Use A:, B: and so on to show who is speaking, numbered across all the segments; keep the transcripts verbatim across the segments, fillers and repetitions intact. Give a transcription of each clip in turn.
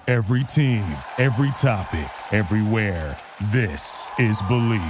A: Every team, every topic, everywhere. This is Believe.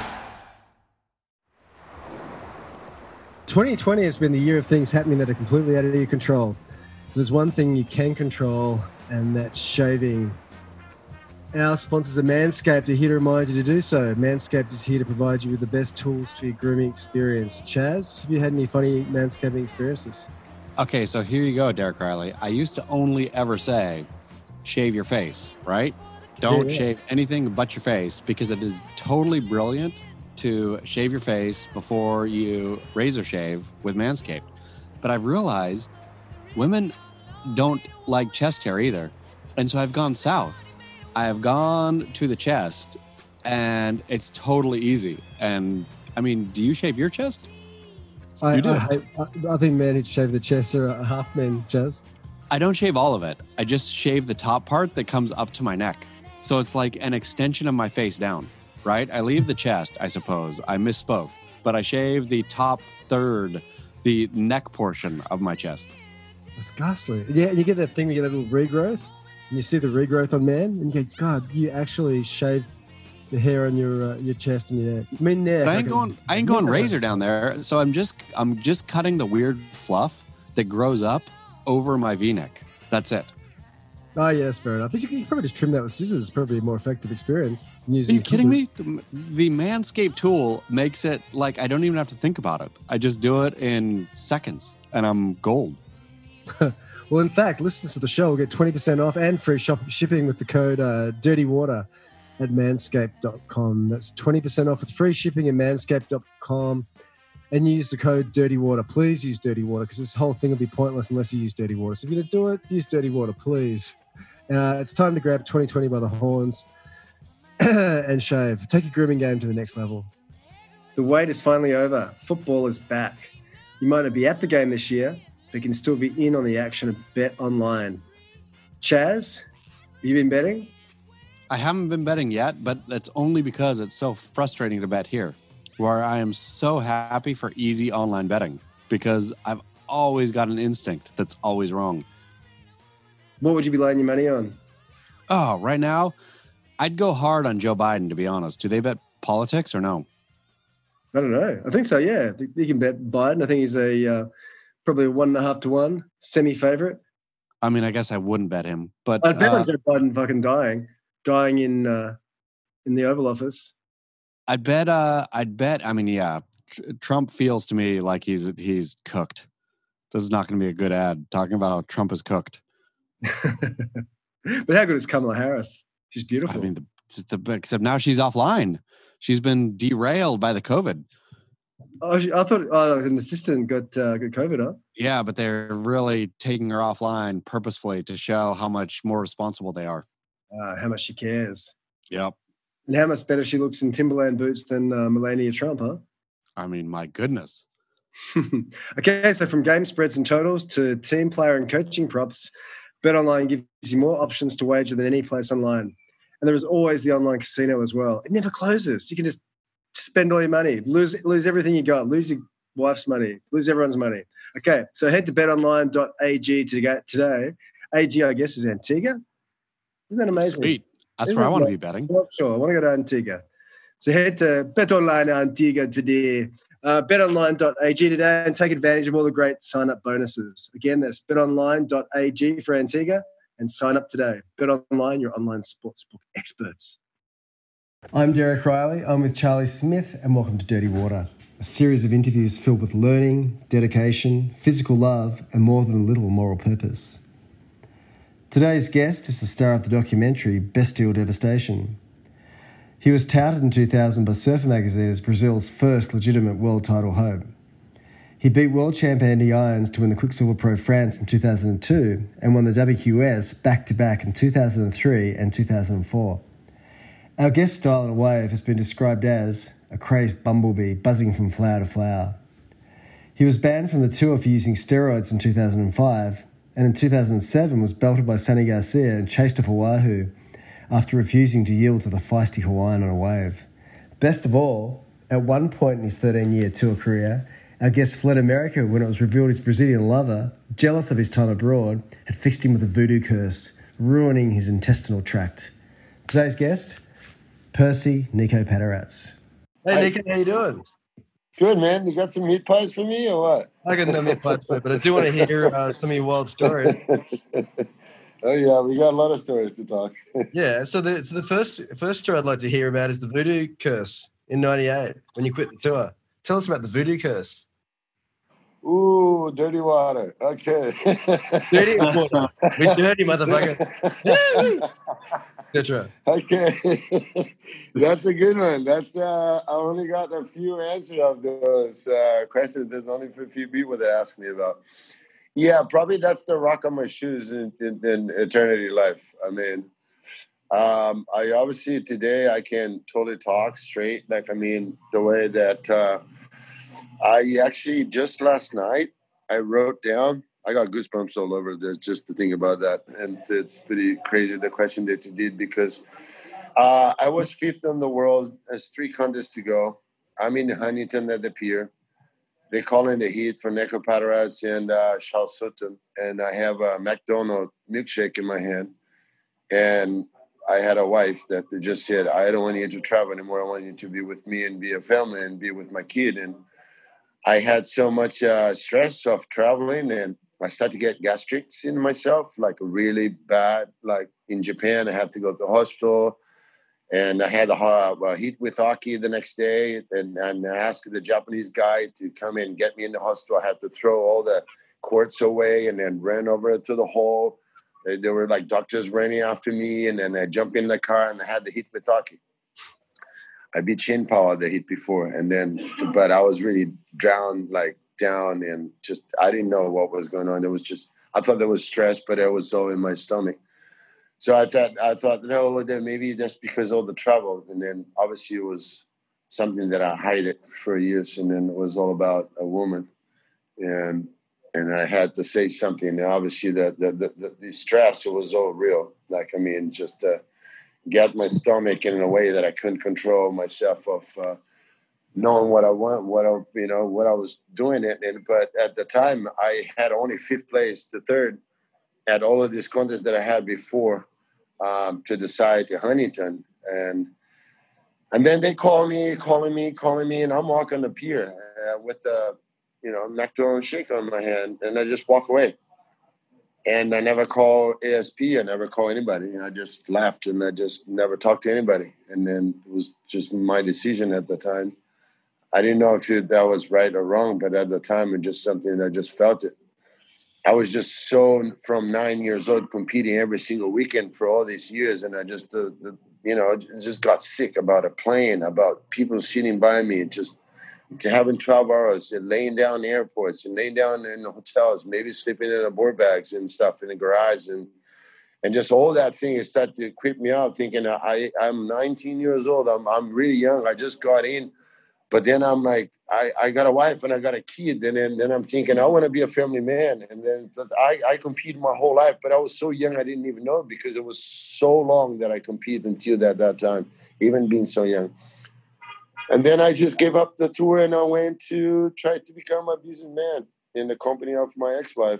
B: twenty twenty has been the year of things happening that are completely out of your control. There's one thing you can control, and that's shaving. Our sponsors are Manscaped are here to remind you to do so. Manscaped is here to provide you with the best tools for your grooming experience. Chaz, have you had any funny manscaping experiences?
C: Okay, so here you go, Derek Riley. I used to only ever say, shave your face, right? Don't
B: Yeah, yeah.
C: shave anything but your face, because it is totally brilliant to shave your face before you razor shave with Manscaped. But I've realized women don't like chest hair either. And so I've gone south. I have gone to the chest, and it's totally easy. And I mean, do you shave your chest?
B: I,
C: You do.
B: I, hate, I, I think men who shave the chest are a half men, Chaz.
C: I don't shave all of it. I just shave the top part that comes up to my neck. So it's like an extension of my face down, right? I leave the chest, I suppose. I misspoke. But I shave the top third, the neck portion of my chest.
B: It's ghastly. Yeah, and you get that thing, you get that little regrowth, and you see the regrowth on man, and you go, God, you actually shave the hair on your uh, your chest and your neck. I mean, neck.
C: But I ain't
B: like a-
C: going I ain't going razor down there. So I'm just I'm just cutting the weird fluff that grows up over my V-neck. That's it.
B: Oh, yeah, that's fair enough. But you can, you can probably just trim that with scissors. It's probably a more effective experience. than
C: Are
B: using
C: you kidding me?
B: clippers.
C: The Manscaped tool makes it like I don't even have to think about it. I just do it in seconds and I'm gold.
B: Well, in fact, listeners to the show will get twenty percent off and free shop, shipping with the code uh, DIRTYWATER at manscaped dot com. That's twenty percent off with free shipping at manscaped dot com. And use the code DIRTYWATER. Please use Dirty Water, because this whole thing will be pointless unless you use Dirty Water. So if you're going to do it, use Dirty Water, please. Uh, it's time to grab twenty twenty by the horns and shave. Take your grooming game to the next level.
D: The wait is finally over. Football is back. You might not be at the game this year, but you can still be in on the action of Bet Online. Chaz, have you been betting?
C: I haven't been betting yet, but that's only because it's so frustrating to bet here, where I am so happy for easy online betting because I've always got an instinct that's always wrong.
D: What would you be laying your money on?
C: Oh, right now, I'd go hard on Joe Biden, to be honest. Do they bet politics or no?
D: I don't know. I think so, yeah. I think you can bet Biden. I think he's a uh, probably a one and a half to one semi-favorite.
C: I mean, I guess I wouldn't bet him, but
D: I'd bet
C: uh,
D: on Joe Biden fucking dying, dying in uh, in the Oval Office.
C: I'd bet. Uh, I'd bet. I mean, yeah, tr- Trump feels to me like he's he's cooked. This is not going to be a good ad talking about how Trump is cooked.
D: But how good is Kamala Harris? She's beautiful.
C: I mean, the, the, except now she's offline. She's been derailed by the COVID.
D: oh, she, I thought oh, an assistant got uh, got COVID, huh?
C: Yeah, but they're really taking her offline purposefully to show how much more responsible they are.
D: Uh, how much she cares.
C: Yep.
D: And how much better she looks in Timberland boots than uh, Melania Trump, huh?
C: I mean, my goodness.
D: Okay, so from game spreads and totals to team player and coaching props, BetOnline gives you more options to wager than any place online. And there is always the online casino as well. It never closes. You can just spend all your money, lose lose everything you got, lose your wife's money, lose everyone's money. Okay, so head to bet online dot a g to get today. A G, I guess, is Antigua. Isn't that amazing?
C: Sweet. That's
D: Isn't
C: where I
D: that
C: want to
D: like-
C: be betting.
D: I'm not sure. I want to go to Antigua. So head to BetOnline Antigua today. Uh, bet online dot a g today and take advantage of all the great sign-up bonuses. Again, that's bet online dot a g for Antigua and sign up today. BetOnline, your online sportsbook experts.
B: I'm Derek Riley. I'm with Charlie Smith, and welcome to Dirty Water, a series of interviews filled with learning, dedication, physical love, and more than a little moral purpose. Today's guest is the star of the documentary Bestial Devastation. He was touted in two thousand by Surfer magazine as Brazil's first legitimate world title hope. He beat world champ Andy Irons to win the Quicksilver Pro France in two thousand two and won the W Q S back-to-back in two thousand three and two thousand four. Our guest's style in a wave has been described as a crazed bumblebee buzzing from flower to flower. He was banned from the tour for using steroids in two thousand five, and in two thousand seven was belted by Sonny Garcia and chased off Oahu after refusing to yield to the feisty Hawaiian on a wave. Best of all, at one point in his thirteen-year tour career, our guest fled America when it was revealed his Brazilian lover, jealous of his time abroad, had fixed him with a voodoo curse, ruining his intestinal tract. Today's guest, Percy Nico Patarats.
E: Hey, Nico, how you doing?
F: Good, man. You got some meat pies for me or what?
E: I got no meat pies for you, but I do want to hear uh, some of your wild stories.
F: Oh, yeah. We got a lot of stories to talk.
E: Yeah. So the, so the first first story I'd like to hear about is the voodoo curse in ninety-eight when you quit the tour. Tell us about the voodoo curse.
F: Ooh, dirty water. Okay.
E: Dirty water. We're dirty, motherfucker. Etc.
F: Okay. That's a good one. That's uh, I only got a few answers of those uh, questions. There's only a few people that ask me about. Yeah, probably that's the rock on my shoes in, in, in eternity life. I mean, um, I obviously today I can totally talk straight. Like, I mean, the way that uh, I actually just last night I wrote down. I got goosebumps all over. There's just the thing about that, and it's pretty crazy the question that you did because uh, I was fifth in the world. There's three contests to go. I'm in Huntington at the pier. They call in the heat for Nico Patarats and uh, Charles Sutton, and I have a McDonald's milkshake in my hand. And I had a wife that just said, I don't want you to travel anymore. I want you to be with me and be a family and be with my kid. And I had so much uh, stress of traveling, and I started to get gastrics in myself, like really bad. Like in Japan, I had to go to the hospital. And I had a uh, heat with hockey the next day, and, and I asked the Japanese guy to come in and get me in the hospital. I had to throw all the quartz away and then ran over to the hole. They, they were like doctors running after me, and then I jumped in the car and I had the heat with hockey. I beat Shin Power the heat before, and then, but I was really drowned, like down, and just I didn't know what was going on. It was just I thought there was stress, but it was so in my stomach. So I thought, I thought, no, then maybe that's because of the travel. And then obviously it was something that I hid it for years. And then it was all about a woman. And and I had to say something. And obviously the, the, the, the stress, it was all real. Like, I mean, just to get my stomach in a way that I couldn't control myself of uh, knowing what I want, what I, you know, what I was doing it. And, but at the time I had only fifth place to third at all of these contests that I had before. Um, to decide to Huntington, and and then they call me, calling me, calling me, and I'm walking the pier uh, with the, you know, McDonald's shake on my hand, and I just walk away. And I never call A S P, I never call anybody. I just left, and I just never talked to anybody. And then it was just my decision at the time. I didn't know if it, that was right or wrong, but at the time, it just something I just felt it. I was just so from nine years old competing every single weekend for all these years. And I just, uh, the, you know, just got sick about a plane, about people sitting by me, just to having twelve hours and laying down in airports and laying down in the hotels, maybe sleeping in the board bags and stuff in the garage. And, and just all that thing it started to creep me out thinking I, I'm nineteen years old. I'm, I'm really young. I just got in. But then I'm like, I, I got a wife and I got a kid. And then, then I'm thinking, I want to be a family man. And then but I, I competed my whole life, but I was so young, I didn't even know because it was so long that I competed until that, that time, even being so young. And then I just gave up the tour and I went to try to become a businessman in the company of my ex-wife.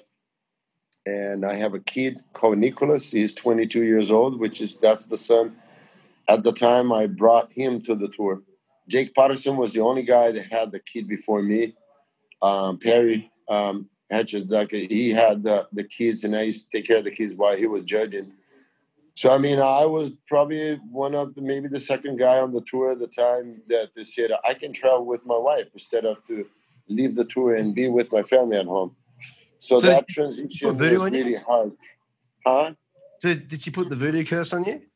F: And I have a kid called Nicholas. He's twenty-two years old, which is, that's the son. At the time, I brought him to the tour. Jake Patterson was the only guy that had the kid before me. Um, Perry um, Hedges, he had the, the kids, and I used to take care of the kids while he was judging. So, I mean, I was probably one of the, maybe the second guy on the tour at the time that they said, I can travel with my wife instead of to leave the tour and be with my family at home. So, so that transition was really hard. Huh?
E: So did she put the voodoo curse on you?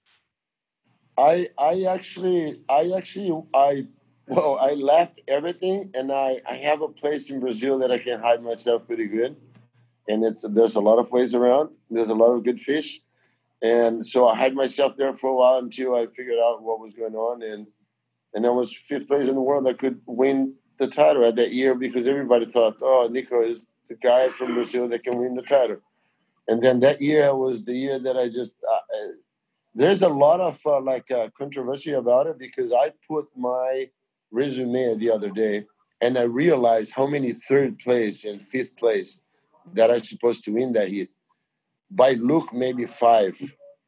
F: I I actually I actually I well I left everything, and I, I have a place in Brazil that I can hide myself pretty good, and it's there's a lot of ways around. There's a lot of good fish, and so I hid myself there for a while until I figured out what was going on, and and I was fifth place in the world. I could win the title at that year because everybody thought, oh, Nico is the guy from Brazil that can win the title, and then that year was the year that I just. Uh, There's a lot of uh, like uh, controversy about it because I put my resume the other day and I realized how many third place and fifth place that I'm supposed to win that heat. By Luke, maybe five.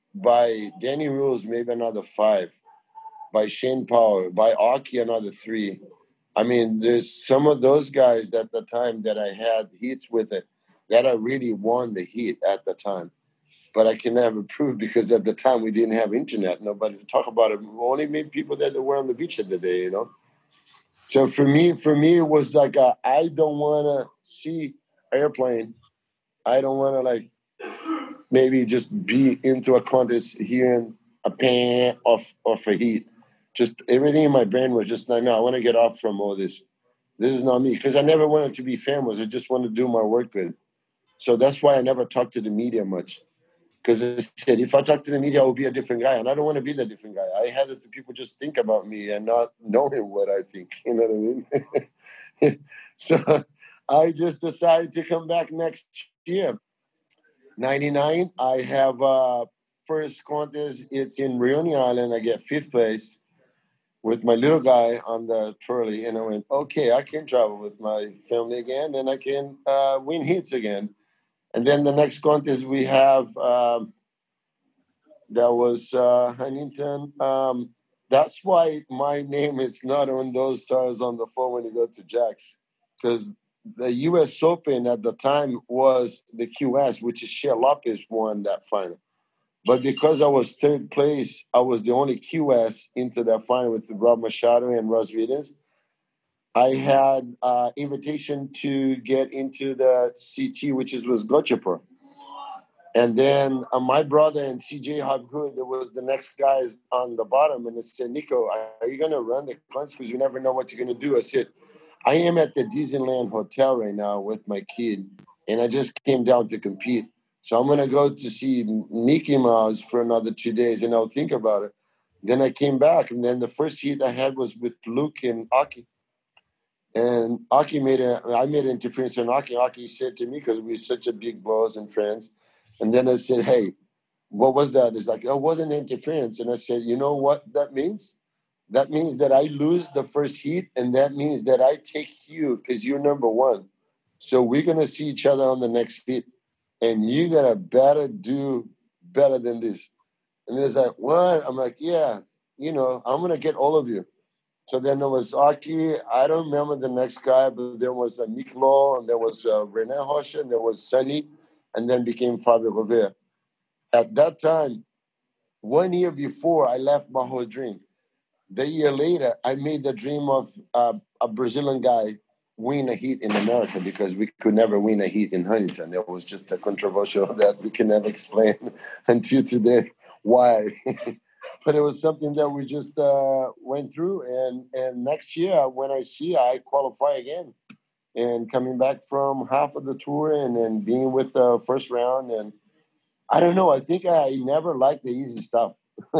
F: By Danny Rules, maybe another five. By Shane Power, by Aki, another three. I mean, there's some of those guys at the time that I had heats with it that I really won the heat at the time. But I can never prove because at the time we didn't have internet. Nobody to talk about it. Only made people that were on the beach at the day, you know. So for me, for me, it was like a, I don't want to see airplane. I don't want to like maybe just be into a contest hearing a pan off off a heat. Just everything in my brain was just like, no, I want to get off from all this. This is not me because I never wanted to be famous. I just wanted to do my work good. So that's why I never talked to the media much. Because I said, if I talk to the media, I will be a different guy. And I don't want to be the different guy. I had it to people just think about me and not knowing what I think. You know what I mean? So I just decided to come back next year. ninety-nine, I have uh, first contest. It's in Reunion Island. I get fifth place with my little guy on the trolley. And I went, okay, I can travel with my family again. And I can uh, win hits again. And then the next contest we have, um, that was uh, Huntington. Um, that's why my name is not on those stars on the phone when you go to Jack's. Because the U S Open at the time was the Q S, which is Shea Lopez won that final. But because I was third place, I was the only Q S into that final with Rob Machado and Ros Vidas. I had uh, invitation to get into the C T, which is was Gotchapur. And then uh, my brother and C J Hobgood, there was the next guys on the bottom. And they said, Nico, are you going to run the contest? Because you never know what you're going to do. I said, I am at the Disneyland Hotel right now with my kid. And I just came down to compete. So I'm going to go to see Mickey Mouse for another two days. And I'll think about it. Then I came back. And then the first heat I had was with Luke and Aki. And Aki made a, I made an interference on Aki. Aki said to me, because we were such a big bros and friends. And then I said, hey, what was that? It's like, oh, it wasn't interference. And I said, you know what that means? That means that I lose the first heat, and that means that I take you because you're number one. So we're going to see each other on the next heat, and you got to better do better than this. And it's like, what? I'm like, yeah, you know, I'm going to get all of you. So then there was Aki. I don't remember the next guy, but there was uh, Miklo, and there was uh, René Hoche, and there was Sunny, and then became Fabio Rovere. At that time, one year before, I left my whole dream. The year later, I made the dream of uh, a Brazilian guy win a heat in America because we could never win a heat in Huntington. It was just a controversial that we can never explain until today why. But it was something that we just uh, went through. And, and next year, when I see, I qualify again. And coming back from half of the tour and then being with the first round. And I don't know. I think I never liked the easy stuff.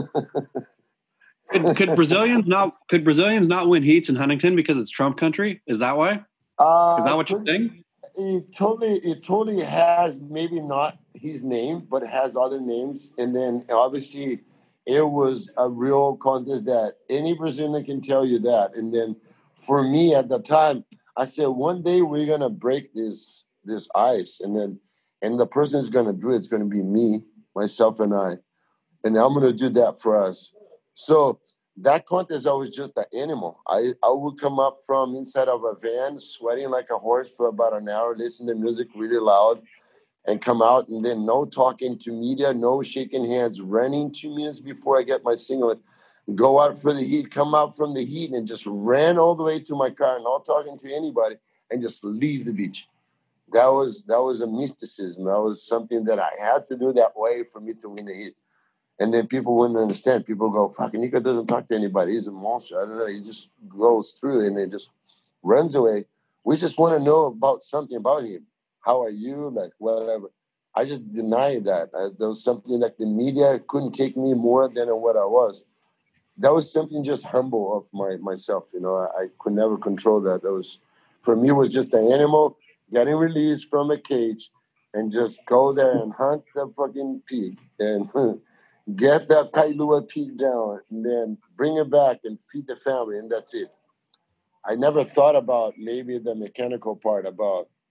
C: could, could Brazilians not could Brazilians not win heats in Huntington because it's Trump country? Is that why?
F: Uh,
C: Is that what you're saying?
F: It totally, it totally has maybe not his name, but it has other names. And then obviously it was a real contest that any Brazilian can tell you that. And then for me at the time, I said, one day we're going to break this this ice. And then and the person who's going to do it is going to be me, myself, and I. And I'm going to do that for us. So that contest, I was just an animal. I, I would come up from inside of a van, sweating like a horse for about an hour, listen to music really loud, and come out. And then no talking to media, no shaking hands, running two minutes before I get my singlet, go out for the heat, come out from the heat, and just ran all the way to my car, not talking to anybody, and just leave the beach. That was that was a mysticism. That was something that I had to do that way for me to win the heat. And then people wouldn't understand. People go, fucking Nico doesn't talk to anybody. He's a monster. I don't know. He just goes through and it just runs away. We just want to know about something about him. How are you? Like, whatever. I just denied that. I, there was something like the media couldn't take me more than what I was. That was something just humble of my myself. You know, I, I could never control that. That was, for me, it was just an animal getting released from a cage and just go there and hunt the fucking pig and get that Kailua pig down and then bring it back and feed the family, and that's it. I never thought about maybe the mechanical part about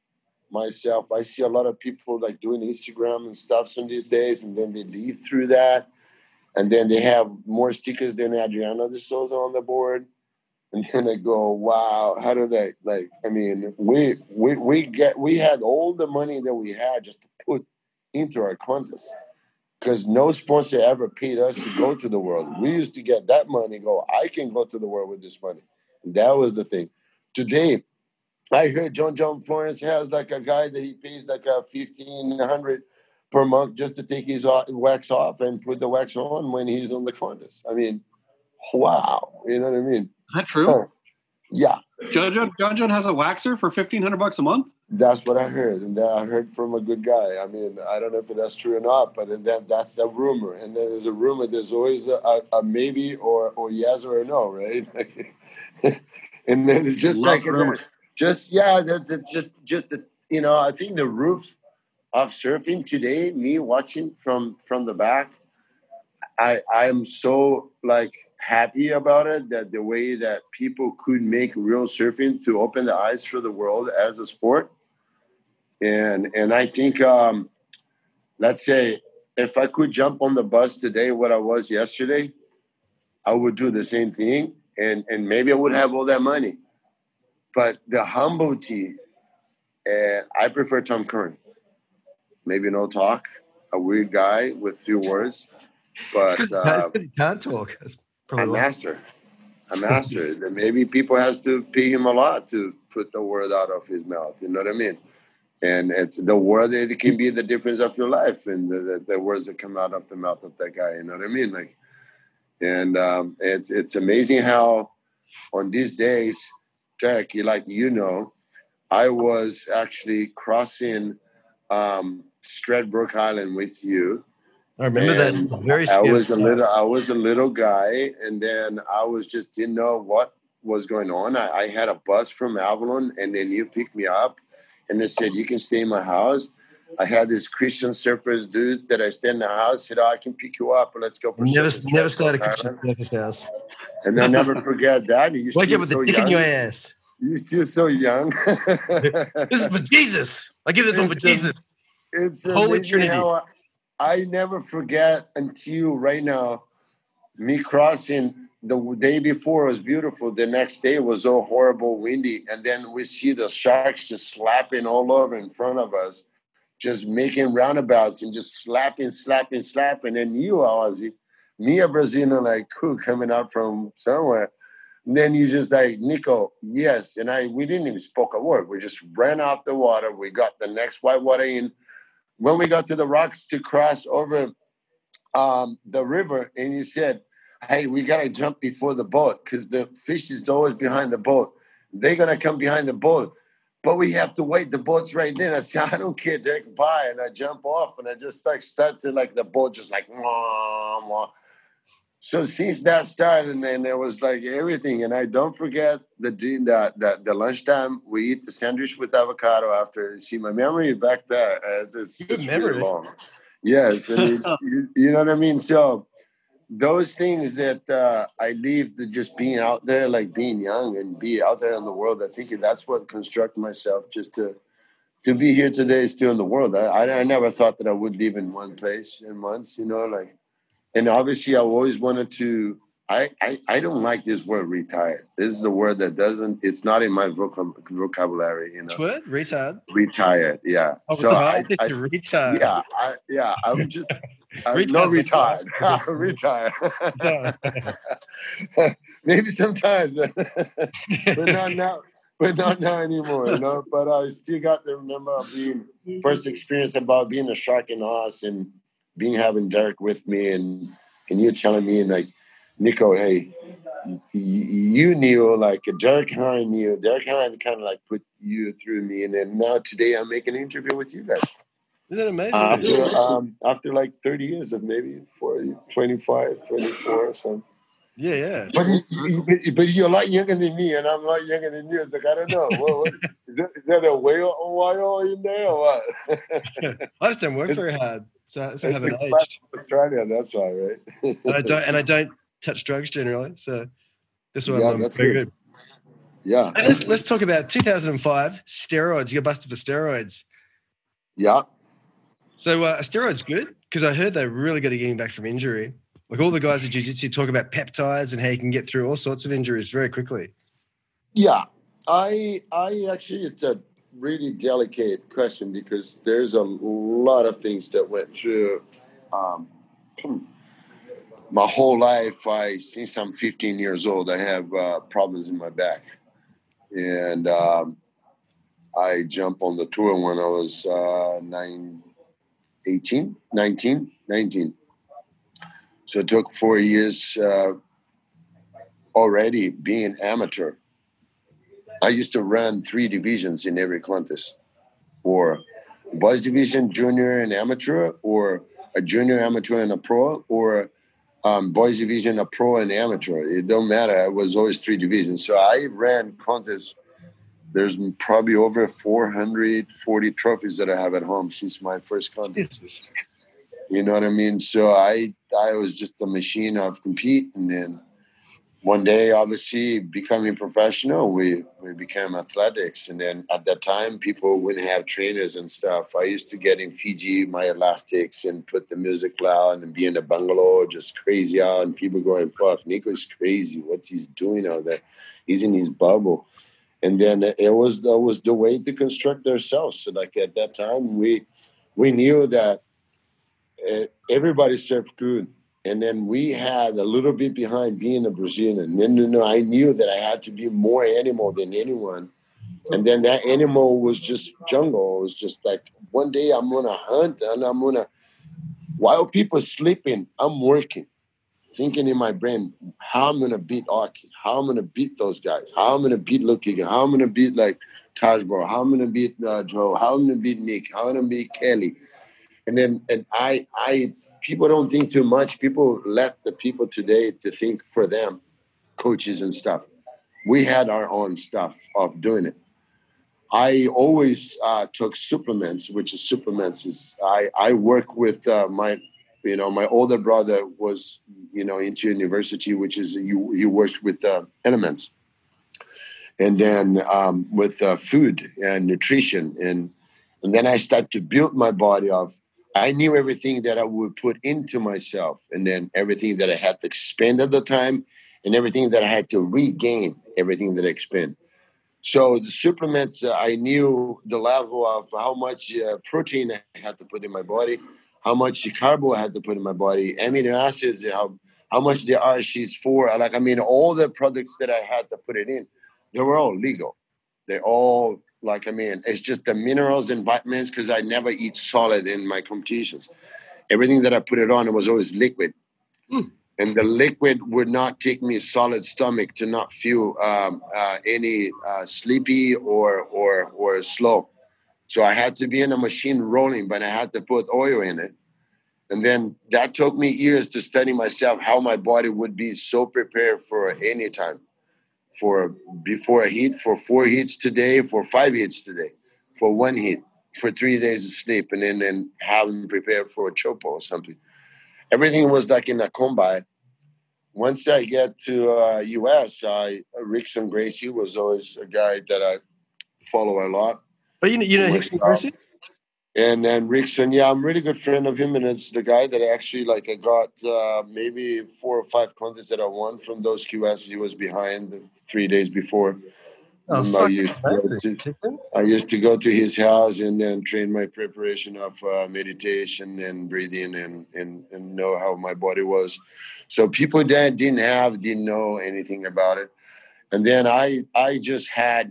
F: myself. I see a lot of people like doing Instagram and stuff some these days, and then they leave through that. And then they have more stickers than Adriano de Souza on the board. And then I go, wow, how did I, like, I mean, we, we, we get, we had all the money that we had just to put into our contest, because no sponsor ever paid us to go to the world. We used to get that money, go, I can go to the world with this money. And that was the thing. Today, I heard John John Florence has like a guy that he pays like a fifteen hundred per month just to take his wax off and put the wax on when he's on the contest. I mean, wow. You know what I mean?
C: Is that true?
F: Uh, yeah.
C: John John, John John has a waxer for fifteen hundred bucks a month?
F: That's what I heard. And that I heard from a good guy. I mean, I don't know if that's true or not, but that, that's a rumor. And then there's a rumor. There's always a, a, a maybe or, or yes or a no, right? And then it's just
C: Love
F: like,
C: rumors.
F: just, yeah, that, that just, just the, you know, I think the roof of surfing today, me watching from, from the back, I, I'm so like happy about it, that the way that people could make real surfing to open the eyes for the world as a sport. And, and I think, um, let's say if I could jump on the bus today, what I was yesterday, I would do the same thing. And, and maybe I would have all that money, but the humility, and I prefer Tom Curran. Maybe no talk, a weird guy with few words, but
E: It's
F: uh,
E: because he can't talk. That's
F: a
E: probably why.
F: master, a master. That maybe people has to pay him a lot to put the word out of his mouth. You know what I mean? And it's the word that it can be the difference of your life, and the, the, the words that come out of the mouth of that guy. You know what I mean? Like, and um, it's it's amazing how on these days, Jack, you like you know, I was actually crossing um, Stradbroke Island with you.
E: I remember
F: And
E: that. Very
F: I
E: scared.
F: was a little, I was a little guy, and then I was just didn't know what was going on. I, I had a bus from Avalon, and then you picked me up, and they said you can stay in my house. I had this Christian surfers dude that I stayed in the house. Said, oh, I can pick you up, and let's go for
E: Never,
F: surfing
E: never
F: Stradbroke
E: started a
F: Island."
E: Christian circus house.
F: And I never forget that. You're
E: Wake
F: still
E: up with
F: so
E: the dick
F: young.
E: in your ass.
F: You're still so young.
E: This is for Jesus. I give this one for
F: It's a-
E: Jesus.
F: It's
E: Holy
F: amazing
E: Trinity.
F: how I, I never forget until right now, me crossing the day before was beautiful. The next day was so horrible, windy. And then we see the sharks just slapping all over in front of us, just making roundabouts and just slapping, slapping, slapping. And you, Ozzy, me, a Brazilian, like, who coming out from somewhere. And then you just like, Nico, yes. And I, we didn't even spoke a word. We just ran out the water. We got the next white water in. When we got to the rocks to cross over um, the river, and you said, hey, we got to jump before the boat because the fish is always behind the boat. They're going to come behind the boat, but we have to wait. The boat's right there. I said, I don't care, Derek, bye. And I jump off, and I just like start to like the boat just like, wah, wah. So since that started, and then there was like everything. And I don't forget the the, the, the lunchtime, we eat the sandwich with avocado after. See, my memory back there, uh, it's
E: Good
F: just
E: memory.
F: really long. Yes, I mean, you, you know what I mean? So those things that uh, I leave to just being out there, like being young and be out there in the world, I think that's what constructed myself just to to be here today still in the world. I, I, I never thought that I would live in one place in months, you know, like, and obviously I always wanted to, I, I, I don't like this word retired. This is a word that doesn't, it's not in my vocab, vocabulary, you know.
E: Which word? Retard.
F: Retired, yeah.
E: Oh,
F: so I,
E: retard.
F: I,
E: retard.
F: yeah, I, yeah, I'm just, I'm
E: Retard's
F: not
E: a
F: retired.
E: word.
F: Retired. Maybe sometimes, but not now. But not now anymore, you know. But I still got to remember being first experience about being a shark in Oz and being having Derek with me, and and you telling me like, Nico, hey, y- you knew like Derek Hine knew. Derek Hine kind of like put you through me, and then now today I'm making an interview with you guys.
E: Isn't that amazing?
F: After, um, after like thirty years of maybe forty, twenty-five, twenty-four or something.
E: Yeah, yeah.
F: But, you, but, but you're a lot younger than me, and I'm a lot younger than you. It's like, I don't know. What, what, is, that, is that a whale, a whale in there or what?
E: I just don't work very hard, so, so I
F: It's
E: haven't
F: a
E: aged.
F: classic Australia, that's why, right?
E: And I don't and I don't touch drugs generally, so this one
F: Yeah,
E: I'm
F: that's
E: very
F: good.
E: good.
F: Yeah.
E: And let's let's talk about two thousand five steroids. You got busted for steroids.
F: Yeah.
E: So uh, are steroids good? Because I heard they're really good at getting back from injury. Like all the guys at jiu-jitsu talk about peptides and how you can get through all sorts of injuries very quickly.
F: Yeah. I I actually, it's a really delicate question because there's a lot of things that went through um, my whole life. I since I'm fifteen years old, I have uh, problems in my back, and um, I jumped on the tour when I was uh, nine, eighteen, nineteen, nineteen. So it took four years uh, already being amateur. I used to run three divisions in every contest, or boys division, junior and amateur, or a junior, amateur, and a pro, or um, boys division, a pro, and amateur. It don't matter. It was always three divisions. So I ran contests. There's probably over four hundred forty trophies that I have at home since my first contest. You know what I mean? So I I was just a machine of competing, and one day, obviously, becoming professional, we, we became athletics. And then at that time, people wouldn't have trainers and stuff. I used to get in Fiji, my elastics, and put the music loud and be in the bungalow, just crazy out. And people going, fuck, Nico's crazy. What's he's doing out there? He's in his bubble. And then it was, that was the way to construct ourselves. So like at that time, we we knew that uh, everybody served good. And then we had a little bit behind being a Brazilian. And then, you know, I knew that I had to be more animal than anyone. And then that animal was just jungle. It was just like, one day I'm going to hunt and I'm going to, while people sleeping, I'm working, thinking in my brain, how I'm going to beat Aki, how I'm going to beat those guys, how I'm going to beat Luke, how I'm going to beat like Tajbor, how I'm going to beat uh, Joe, how I'm going to beat Nick, how I'm going to beat Kelly. And then, and I, I, people don't think too much. People let the people today to think for them, coaches and stuff. We had our own stuff of doing it. I always uh, took supplements, which is supplements is I, I work with uh, my, you know, my older brother was, you know, into university, which is you, you worked with uh, elements. And then um, with uh, food and nutrition. And, and then I started to build my body of, I knew everything that I would put into myself, and then everything that I had to expend at the time, and everything that I had to regain, everything that I expend. So the supplements, uh, I knew the level of how much uh, protein I had to put in my body, how much carbo I had to put in my body, amino acids, how, how much the R C is for. Like, I mean, all the products that I had to put it in, they were all legal. They're all like, I mean, it's just the minerals and vitamins because I never eat solid in my competitions. Everything that I put it on, it was always liquid. Mm. And the liquid would not take me a solid stomach to not feel um, uh, any uh, sleepy or, or, or slow. So I had to be in a machine rolling, but I had to put oil in it. And then that took me years to study myself, how my body would be so prepared for any time. For before a heat, for four heats today, for five heats today, for one heat, for three days of sleep, and then and having prepared for a chopo or something. Everything was like in a combine. Once I get to uh, U S, I Rickson Gracie was always a guy that I follow a lot.
E: But you know, you know Rickson Gracie?
F: And then Rickson, yeah, I'm a really good friend of him, and it's the guy that actually, like, I got uh, maybe four or five contests that I won from those Q S. He was behind three days before.
E: Oh,
F: um,
E: fuck,
F: I, used to, I used to go to his house and then train my preparation of uh, meditation and breathing and, and, and know how my body was. So people that didn't have, didn't know anything about it. And then I, I just had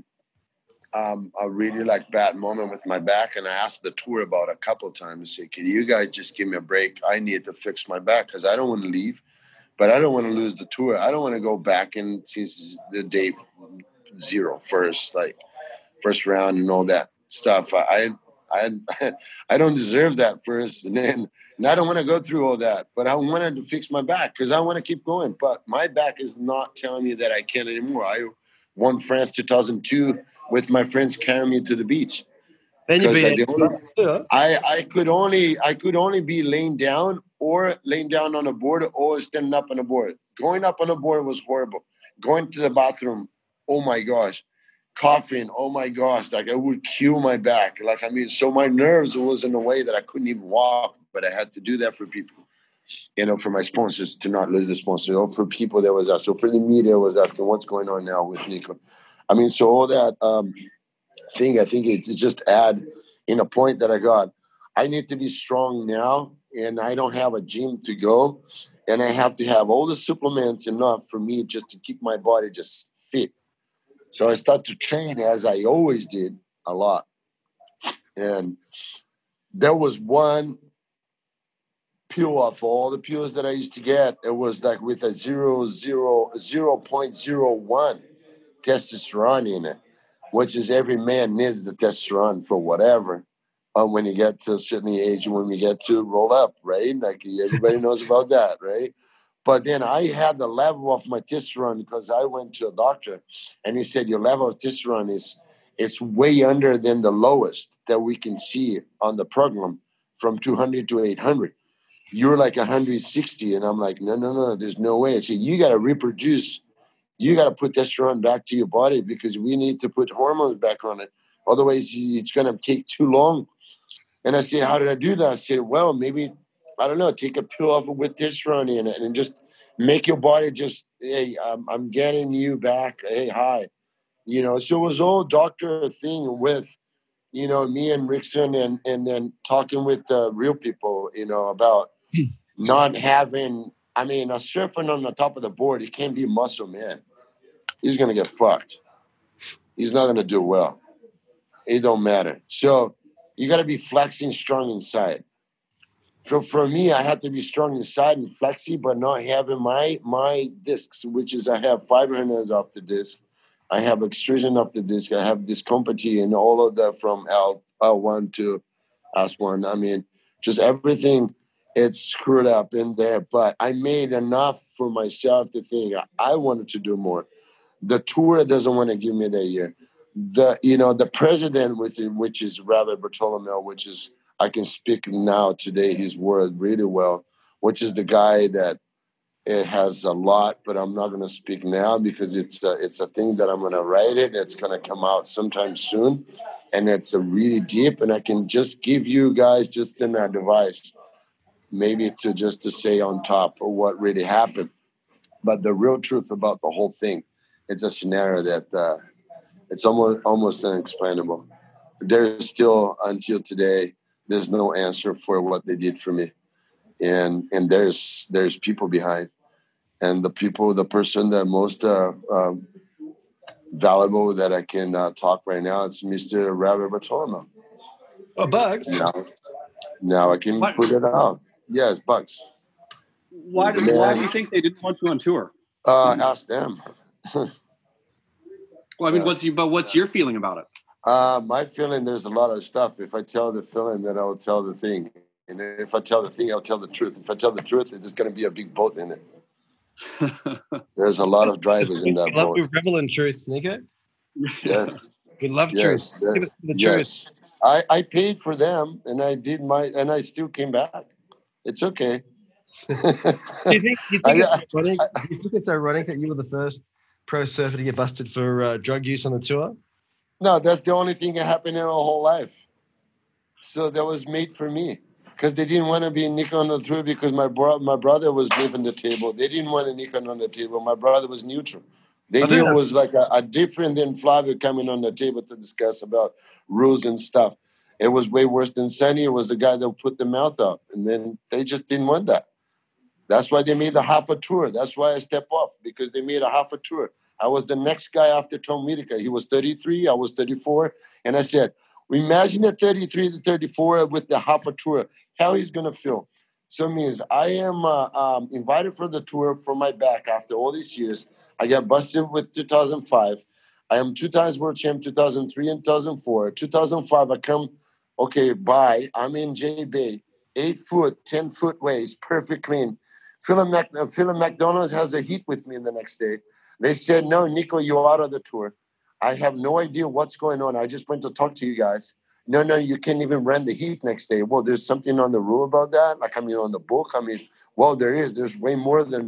F: Um, a really like bad moment with my back, and I asked the tour about a couple of times, say, can you guys just give me a break? I need to fix my back because I don't want to leave, but I don't want to lose the tour. I don't want to go back and since the day zero, first, like first round and all that stuff. I, I, I don't deserve that first, and then and I don't want to go through all that, but I wanted to fix my back because I want to keep going. But my back is not telling me that I can't anymore. I won France two thousand two. With my friends carrying me to the beach.
E: Then you be
F: I, only, I I could only I could only be laying down or laying down on a board or standing up on a board. Going up on a board was horrible. Going to the bathroom oh my gosh, coughing, oh my gosh, like it would kill my back. Like, I mean, so my nerves was in a way that I couldn't even walk, but I had to do that for people, you know, for my sponsors to not lose the sponsor, or for people that was asking, so for the media was asking what's going on now with Nico. I mean, so all that um, thing, I think it, it just add in a point that I got, I need to be strong now, and I don't have a gym to go, and I have to have all the supplements enough for me just to keep my body just fit. So I start to train as I always did a lot. And there was one pill off all the pills that I used to get. It was like with a zero, zero, zero point zero one testosterone in it, which is every man needs the testosterone for whatever. Um, when you get to a certain age, when we get to roll up, right? Like everybody knows about that, right? But then I had the level of my testosterone because I went to a doctor and he said, your level of testosterone is it's way under than the lowest that we can see on the program from two hundred to eight hundred. You're like one hundred sixty. And I'm like, no, no, no, there's no way. I said, you got to reproduce. You got to put testosterone back to your body because we need to put hormones back on it. Otherwise, it's going to take too long. And I said, how did I do that? I said, well, maybe, I don't know, take a pill off with testosterone in it and just make your body just, hey, I'm, I'm getting you back. Hey, hi. You know, so it was all doctor thing with, you know, me and Rickson and, and then talking with the real people, you know, about not having, I mean, a surfing on the top of the board, he can't be a muscle man. He's going to get fucked. He's not going to do well. It don't matter. So you got to be flexing strong inside. So for me, I had to be strong inside and flexy, but not having my my discs, which is I have fiber hernias off the disc. I have extrusion off the disc. I have discomfort and all of that from L, L1 to S one. I mean, just everything, it's screwed up in there. But I made enough for myself to think I wanted to do more. The tour doesn't want to give me that year. The you know the president, which which is Robert Bartolomeo, which is I can speak now today his word really well, which is the guy that it has a lot, but I'm not going to speak now because it's a, it's a thing that I'm going to write it. It's going to come out sometime soon, and it's a really deep. And I can just give you guys just in that device, maybe to just to say on top of what really happened, but the real truth about the whole thing. It's a scenario that. Uh, It's almost almost unexplainable. There's still, until today, there's no answer for what they did for me. And and there's there's people behind. And the people, the person that most uh, um, valuable that I can uh, talk right now, it's Mister Robert Bartolomeo.
E: Oh, Bugs.
F: Now, now I can
G: What?
F: put it out. Yes, Bugs.
G: Why do, why do you think they didn't want you on tour?
F: Uh, ask them.
G: Well, I mean, what's you, but what's your feeling about it?
F: Uh, my feeling, there's a lot of stuff. If I tell the feeling, then I'll tell the thing. And if I tell the thing, I'll tell the truth. If I tell the truth, there's going to be a big boat in it. There's a lot of drivers in that
E: We love
F: boat.
E: to revel in truth, Nico.
F: Yes.
E: We love
F: Yes.
E: truth.
F: there-
E: Give us the
F: yes. I, I paid for them and I did my, and I still came back. It's okay.
E: truth. Do you think, do you think,
F: I-
E: it's
F: I-
E: ironic, do you think it's ironic that you were the first pro surfer to get busted for uh, drug use on the tour?
F: No, that's the only thing that happened in our whole life. So that was made for me because they didn't want to be Nico on the tour because my bro- my brother was leaving the table. They didn't want a Nico on the table. My brother was neutral. They
E: I think
F: knew it
E: that's-
F: was like a, a different than Flavio coming on the table to discuss about rules and stuff. It was way worse than Sonny. It was the guy that put the mouth up. And then they just didn't want that. That's why they made a half a tour. That's why I stepped off, because they made a half a tour. I was the next guy after Tom Miedeke. He was thirty-three. I was thirty-four. And I said, imagine a thirty-three to thirty-four with the half a tour. How he's going to feel. So it means I am uh, um, invited for the tour for my back after all these years. I got busted with two thousand five. I am two times world champ, two thousand three and two thousand four. two thousand five, I come, okay, bye. I'm in J Bay. Eight foot, ten foot waist, perfect clean. Philip, Mac- uh, Philip McDonald's has a heat with me the next day. They said, no, Nico, you're out of the tour. I have no idea what's going on. I just went to talk to you guys. No, no, you can't even run the heat next day. Well, there's something on the rule about that. Like, I mean, on the book. I mean, well, there is. There's way more than that.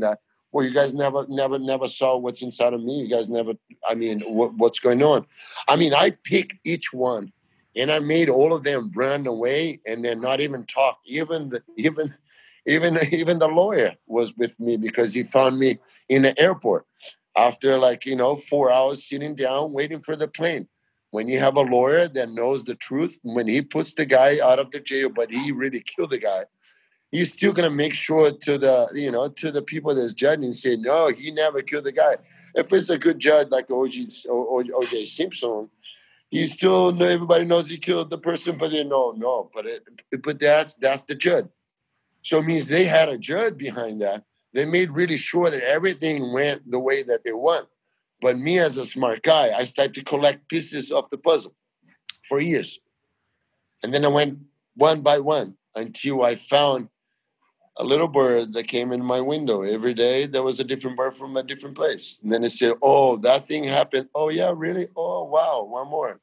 F: Well, you guys never, never, never saw what's inside of me. You guys never, I mean, what, what's going on? I mean, I picked each one and I made all of them run away and then not even talk. Even the, even, even, even the lawyer was with me because he found me in the airport after like, you know, four hours sitting down, waiting for the plane. When you have a lawyer that knows the truth, when he puts the guy out of the jail, but he really killed the guy, he's still going to make sure to the, you know, to the people that's judging, say, no, he never killed the guy. If it's a good judge like O J Simpson, he still, everybody knows he killed the person, but they know, no, but it, but that's, that's the judge. So it means they had a judge behind that. They made really sure that everything went the way that they want. But me as a smart guy, I started to collect pieces of the puzzle for years. And then I went one by one until I found a little bird that came in my window. Every day there was a different bird from a different place. And then it said, oh, that thing happened. Oh, yeah, really? Oh, wow, one more.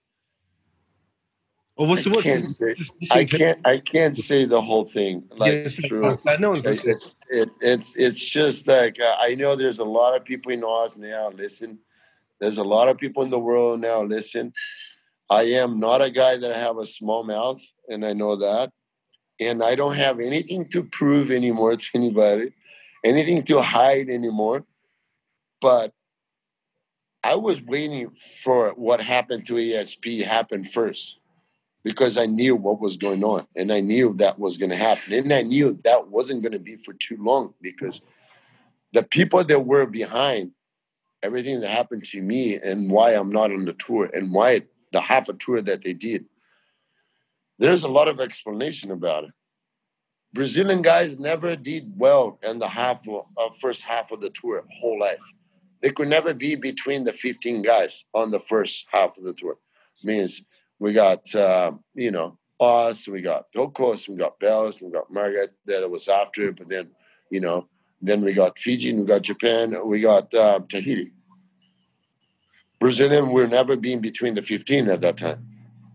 E: Well, what's
F: I
E: what?
F: can't,
E: This,
F: say,
E: this, this
F: I can't I can't say the whole thing. Like,
E: yes,
F: true.
E: I know it's
F: It,
E: listening.
F: it, it, it's, it's just like, uh, I know there's a lot of people in Oz now, listen. There's a lot of people in the world now, listen. I am not a guy that I have a small mouth, and I know that. And I don't have anything to prove anymore to anybody, anything to hide anymore. But I was waiting for what happened to E S P happen first because I knew what was going on, and I knew that was going to happen. And I knew that wasn't going to be for too long because the people that were behind everything that happened to me and why I'm not on the tour and why the half a tour that they did, there's a lot of explanation about it. Brazilian guys never did well in the half of, uh, first half of the tour whole life. They could never be between the fifteen guys on the first half of the tour. Means we got, uh, you know, us, we got Gold Coast, we got Bells, we got Margaret that was after, but then, you know, then we got Fiji, and we got Japan, we got uh, Tahiti. Brazilian were never being between the fifteen at that time.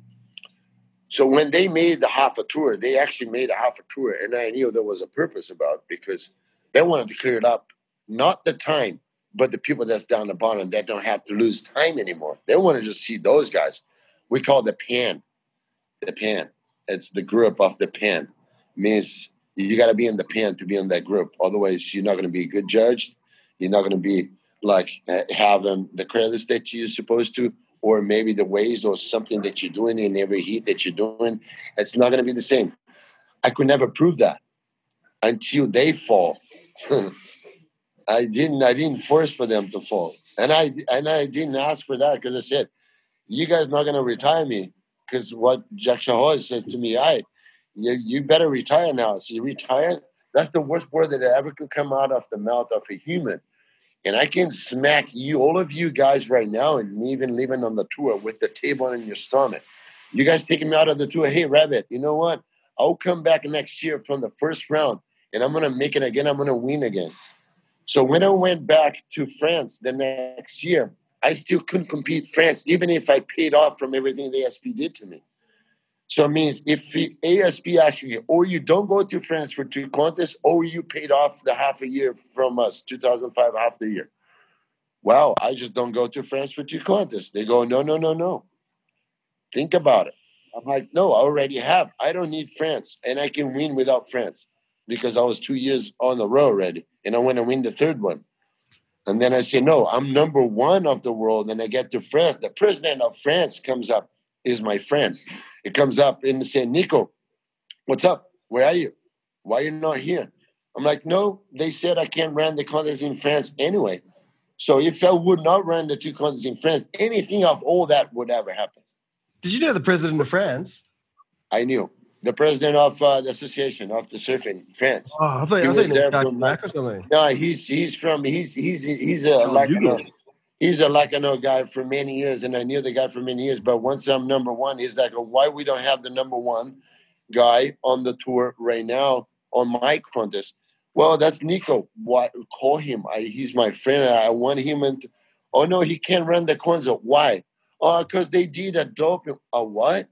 F: So when they made the half a tour, they actually made a half a tour, and I knew there was a purpose about it because they wanted to clear it up, not the time, but the people that's down the bottom that don't have to lose time anymore. They want to just see those guys. We call the pan, the pan. It's the group of the pan. Means you got to be in the pan to be in that group. Otherwise, you're not going to be a good judge. You're not going to be like uh, having the credits that you're supposed to, or maybe the ways or something that you're doing in every heat that you're doing. It's not going to be the same. I could never prove that until they fall. I didn't. I didn't force for them to fall, and I and I didn't ask for that because I said, "You guys not going to retire me." Because what Jack Shahar says to me, "I, you, you better retire now." So you retire. That's the worst word that ever could come out of the mouth of a human. And I can smack you, all of you guys right now, and even leaving on the tour with the table in your stomach. You guys taking me out of the tour. Hey, Rabbit, you know what? I'll come back next year from the first round, and I'm going to make it again. I'm going to win again. So when I went back to France the next year, I still couldn't compete France, even if I paid off from everything the A S P did to me. So it means if the A S P asks you, or you don't go to France for two contests, or you paid off the half a year from us, two thousand five, half the year. Well, I just don't go to France for two contests. They go, no, no, no, no. Think about it. I'm like, no, I already have. I don't need France, and I can win without France because I was two years on the road already, and I want to win the third one. And then I say, no, I'm number one of the world, and I get to France. The president of France comes up, is my friend. It comes up and say, Nico, what's up? Where are you? Why are you not here? I'm like, no, they said I can't run the contest in France anyway. So if I would not run the two contests in France, anything of all that would ever happen.
B: Did you know the president of France?
F: I knew. The president of uh, the Association of the Surfing in France.
B: Oh, I thought,
F: He
B: I thought
F: was
B: you
F: there
B: knew
F: from,
B: Jack or something.
F: no, he's he's from he's he's he's a
B: Oh,
F: like
B: you
F: a,
B: did.
F: he's a like I know guy for many years, and I knew the guy for many years. But once I'm number one, he's like, why we don't have the number one guy on the tour right now on my contest? Well, that's Nico. Why call him? I, he's my friend. I want him. And oh no, he can't run the contest. Why? Oh, because they did a doping. A what?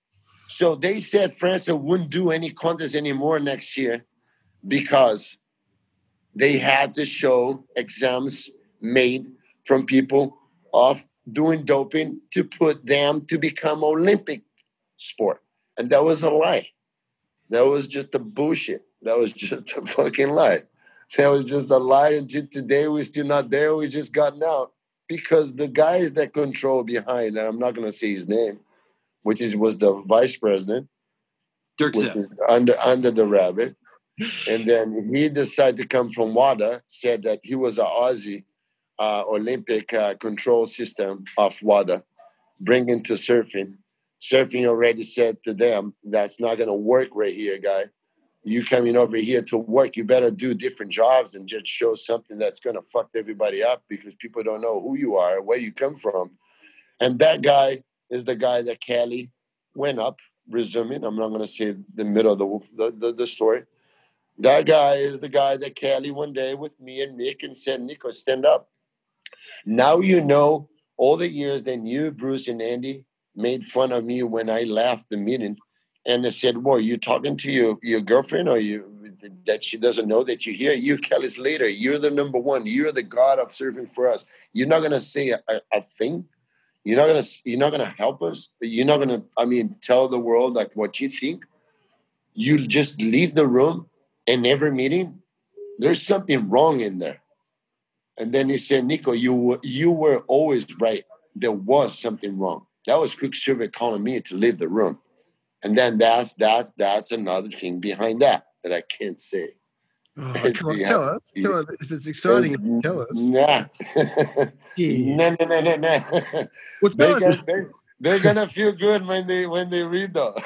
F: So they said France wouldn't do any contest anymore next year because they had to show exams made from people of doing doping to put them to become Olympic sport. And that was a lie. That was just a bullshit. That was just a fucking lie. That was just a lie. Until today, we're still not there. We just gotten out because the guys that control behind, and I'm not going to say his name, which is was the vice president,
C: Dirk
F: which
C: Zip.
F: is under under the rabbit, and then he decided to come from WADA. Said that he was an Aussie uh, Olympic uh, control system of WADA, bringing to surfing. Surfing already said to them, "That's not going to work right here, guy. You coming over here to work, you better do different jobs and just show something that's going to fuck everybody up because people don't know who you are, where you come from." And that guy is the guy that Kelly went up, resuming. I'm not going to say the middle of the, the, the, the story. That guy is the guy that Kelly one day with me and Nick and said, "Nico, stand up." Now you know all the years that you, Bruce, and Andy made fun of me when I left the meeting. And they said, "Well, you talking to your, your girlfriend or you that she doesn't know that you're here? You, Kelly Slater, you're the number one. You're the god of surfing for us. You're not gonna say a, a, a thing. You're not gonna you're not gonna help us. You're not gonna, I mean, tell the world like what you think. You just leave the room in every meeting. There's something wrong in there." And then he said, "Nico, you you were always right. There was something wrong. That was Quicksilver calling me to leave the room." And then that's that's that's another thing behind that that I can't say.
B: Oh, come on,
F: Yeah.
B: tell us. Tell us. If it's exciting,
F: It's-
B: tell us.
F: Nah.
B: Yeah.
F: no, no, no, no, no.
B: Well,
F: They
B: tell us.
F: gonna, they, they're gonna feel good when they when they read though.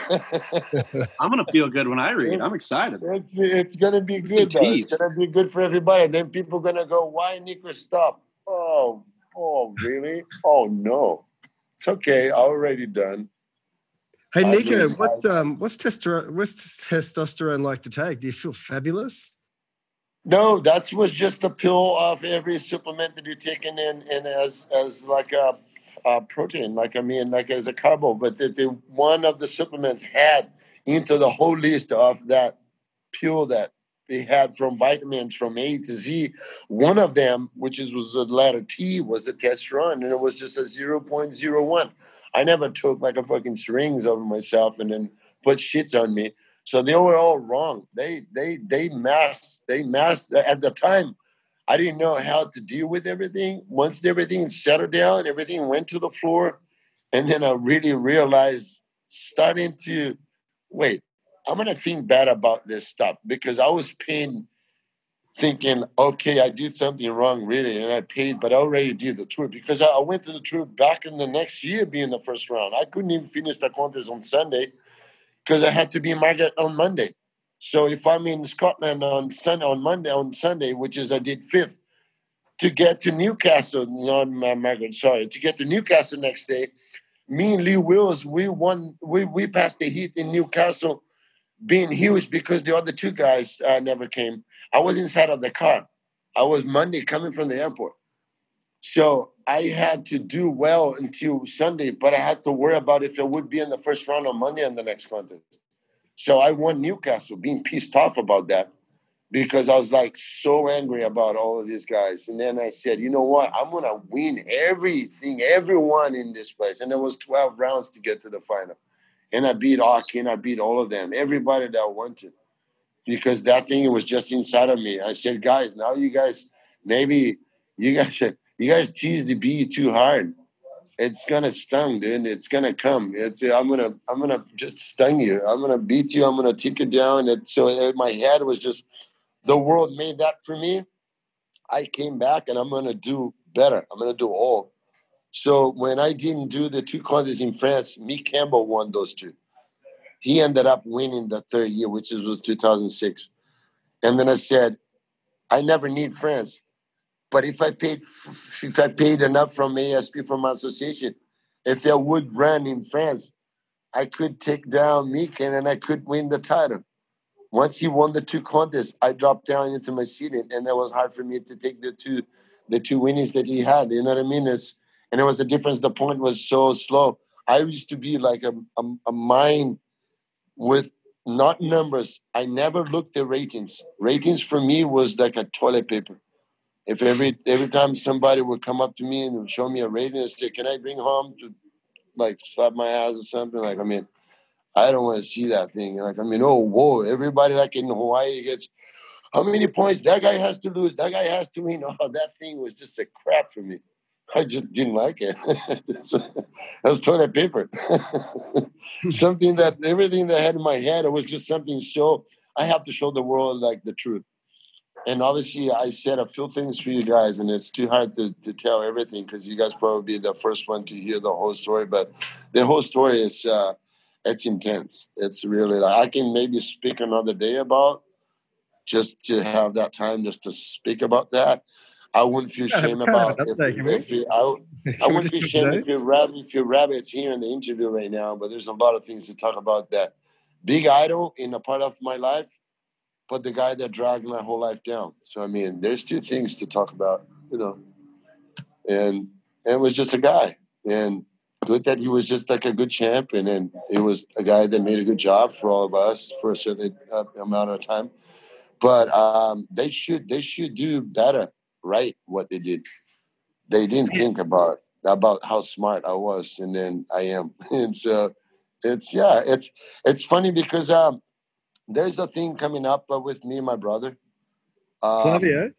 C: I'm gonna feel good when I read. I'm excited.
F: It's it's gonna be good though. It's gonna be good for everybody. Then people gonna go, "Why Nico stop?" Oh, oh, really? Oh no, it's okay. Already done.
B: Hey,
F: I
B: Nico,
F: mean,
B: what's um, what's testosterone? What's testosterone like to take? Do you feel fabulous?
F: No, that was just a pill of every supplement that you're taking in, in as as like a, a protein, like I mean, like as a carbo. But the, the one of the supplements had into the whole list of that pill that they had from vitamins from A to Z. One of them, which is was the letter T, was the testosterone, and it was just a zero point zero one. I never took like a fucking syringe over myself and then put shits on me. So they were all wrong. They they they masked they masked at the time. I didn't know how to deal with everything. Once everything settled down, everything went to the floor, and then I really realized, starting to wait, I'm gonna think bad about this stuff because I was paying, thinking, okay, I did something wrong, really, and I paid, but I already did the tour because I, I went to the tour back in the next year, being the first round. I couldn't even finish the contest on Sunday because I had to be in Margaret on Monday. So if I'm in Scotland on Sunday, on Monday, on Sunday, which is I did fifth, to get to Newcastle, not Margaret, sorry, to get to Newcastle next day, me and Lee Wills, we won, we we passed the heat in Newcastle, being huge because the other two guys uh, never came. I was inside of the car. I was Monday coming from the airport. So I had to do well until Sunday, but I had to worry about if it would be in the first round on Monday in the next contest. So I won Newcastle, being pissed off about that because I was like so angry about all of these guys. And then I said, you know what? I'm going to win everything, everyone in this place. And there was twelve rounds to get to the final. And I beat Aki and I beat all of them, everybody that I wanted. Because that thing was just inside of me. I said, guys, now you guys, maybe you guys should, you guys tease the bee too hard. It's gonna stung, dude. It's gonna come. It's I'm gonna I'm gonna just stung you. I'm gonna beat you. I'm gonna take you down. And so in my head was just, the world made that for me. I came back and I'm gonna do better. I'm gonna do all. So when I didn't do the two contests in France, Mick Campbell won those two. He ended up winning the third year, which was two thousand six. And then I said, I never need France. But if I paid if I paid enough from A S P, from my association, if I would run in France, I could take down Mick and I could win the title. Once he won the two contests, I dropped down into my seating, and it was hard for me to take the two the two winnings that he had. You know what I mean? It's, and it was the difference. The point was so slow. I used to be like a, a, a mind with not numbers. I never looked at ratings. Ratings for me was like a toilet paper. If every every time somebody would come up to me and would show me a rating and say, "Can I bring home to like slap my ass or something?" Like, I mean, I don't want to see that thing. Like, I mean, oh, whoa, everybody like in Hawaii gets how many points that guy has to lose, that guy has to win. Oh, that thing was just a crap for me. I just didn't like it. That's toilet paper. Something that everything that I had in my head, it was just something so I have to show the world like the truth. And obviously, I said a few things for you guys, and it's too hard to, to tell everything because you guys probably be the first one to hear the whole story. But the whole story is uh, it's intense. It's really like I can maybe speak another day about just to have that time just to speak about that. I wouldn't feel
E: Yeah,
F: shame
E: kind of
F: about
E: an update,
F: if,
E: can we?
F: if you, I, I
E: Can we
F: wouldn't
E: just
F: feel
E: do
F: shame
E: today?
F: if you rab if you rabbits here in the interview right now. But there's a lot of things to talk about. That big idol in a part of my life, but the guy that dragged my whole life down. So I mean, there's two things to talk about, you know. And, and it was just a guy, and good that he was just like a good champ, and then it was a guy that made a good job for all of us for a certain uh, amount of time. But um, they should they should do better, right? What they did, they didn't think about about how smart I was, and then I am, and so it's yeah, it's it's funny because um, there's a thing coming up uh, with me and my brother. Um,
E: Flavio?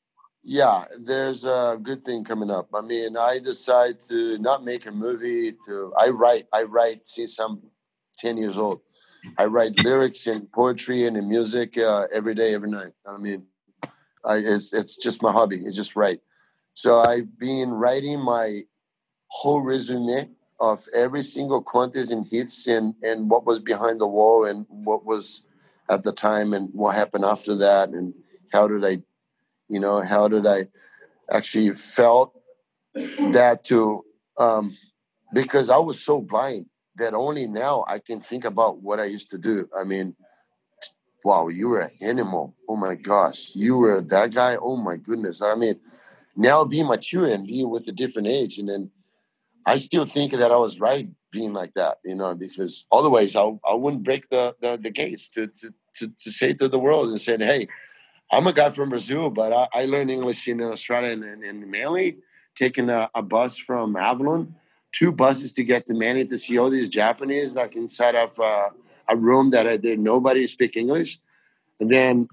F: yeah, there's a good thing coming up. I mean, I decide to not make a movie. To I write, I write since I'm ten years old. I write lyrics and poetry and, and music uh, every day, every night. I mean, I, it's it's just my hobby. It's just write. So I've been writing my whole resume of every single contest and hits and, and what was behind the wall and what was at the time and what happened after that and how did I, you know, how did I actually felt that to um, because I was so blind that only now I can think about what I used to do. I mean, wow, you were an animal. Oh my gosh, you were that guy. Oh my goodness. I mean, now being mature and being with a different age, and then I still think that I was right being like that, you know, because otherwise I I wouldn't break the the, the case to, to to to say to the world and say, hey, I'm a guy from Brazil, but I, I learned English in Australia and, and, and Manly, taking a, a bus from Avalon, two buses to get to Manly to see all these Japanese, like inside of uh, a room that I did nobody speak English. And then,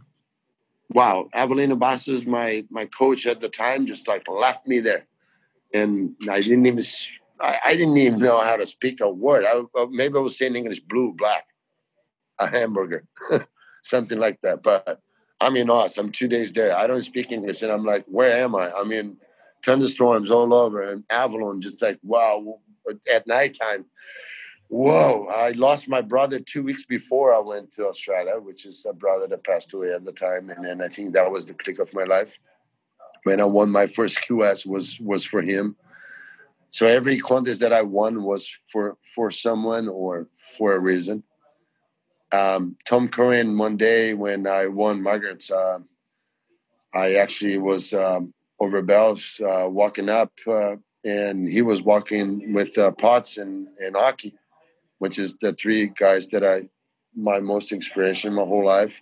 F: wow, Avelino Bastos, my my coach at the time, just like left me there, and I didn't even I, I didn't even know how to speak a word. I, maybe I was saying English, blue, black, a hamburger, something like that. But I'm in Aus. I'm two days there. I don't speak English, and I'm like, where am I? I'm in thunderstorms all over, and Avalon, just like wow. At nighttime, whoa! I lost my brother two weeks before I went to Australia, which is a brother that passed away at the time, and then I think that was the click of my life. When I won my first Q S was was for him. So every contest that I won was for for someone or for a reason. Um, Tom Curran, one day when I won Margaret's, uh, I actually was um, over Bells uh, walking up, uh, and he was walking with uh, Potts and, and Aki, which is the three guys that I, my most inspiration my whole life.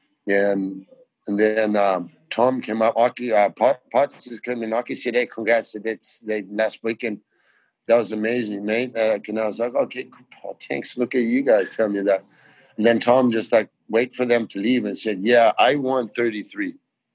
F: And and then um, Tom came up, Aki, uh, Potts is coming, Aki said, hey, congrats, it's they, last weekend. That was amazing, mate. Uh, and I was like, okay, cool, thanks. Look at you guys tell me that. And then Tom just like wait for them to leave and said, yeah, I won thirty-three.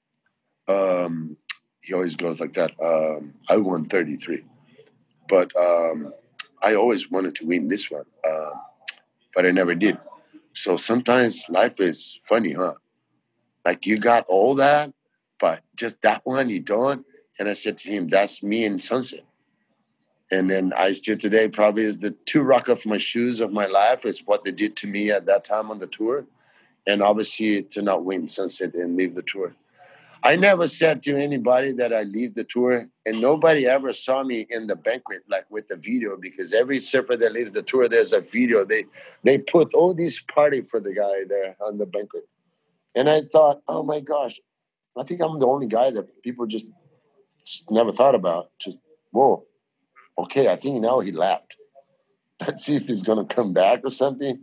F: Um, he always goes like that. Um, I won thirty-three. But um, I always wanted to win this one, uh, but I never did. So sometimes life is funny, huh? Like you got all that, but just that one you don't. And I said to him, that's me in Sunset. And then I still today probably is the two rock off my shoes of my life is what they did to me at that time on the tour. And obviously to not win Sunset and leave the tour. I never said to anybody that I leave the tour, and nobody ever saw me in the banquet, like with the video, because every surfer that leaves the tour, there's a video. They they put all these party for the guy there on the banquet. And I thought, oh my gosh, I think I'm the only guy that people just, just never thought about. Just, whoa, okay, I think now he left. Let's see if he's going to come back or something.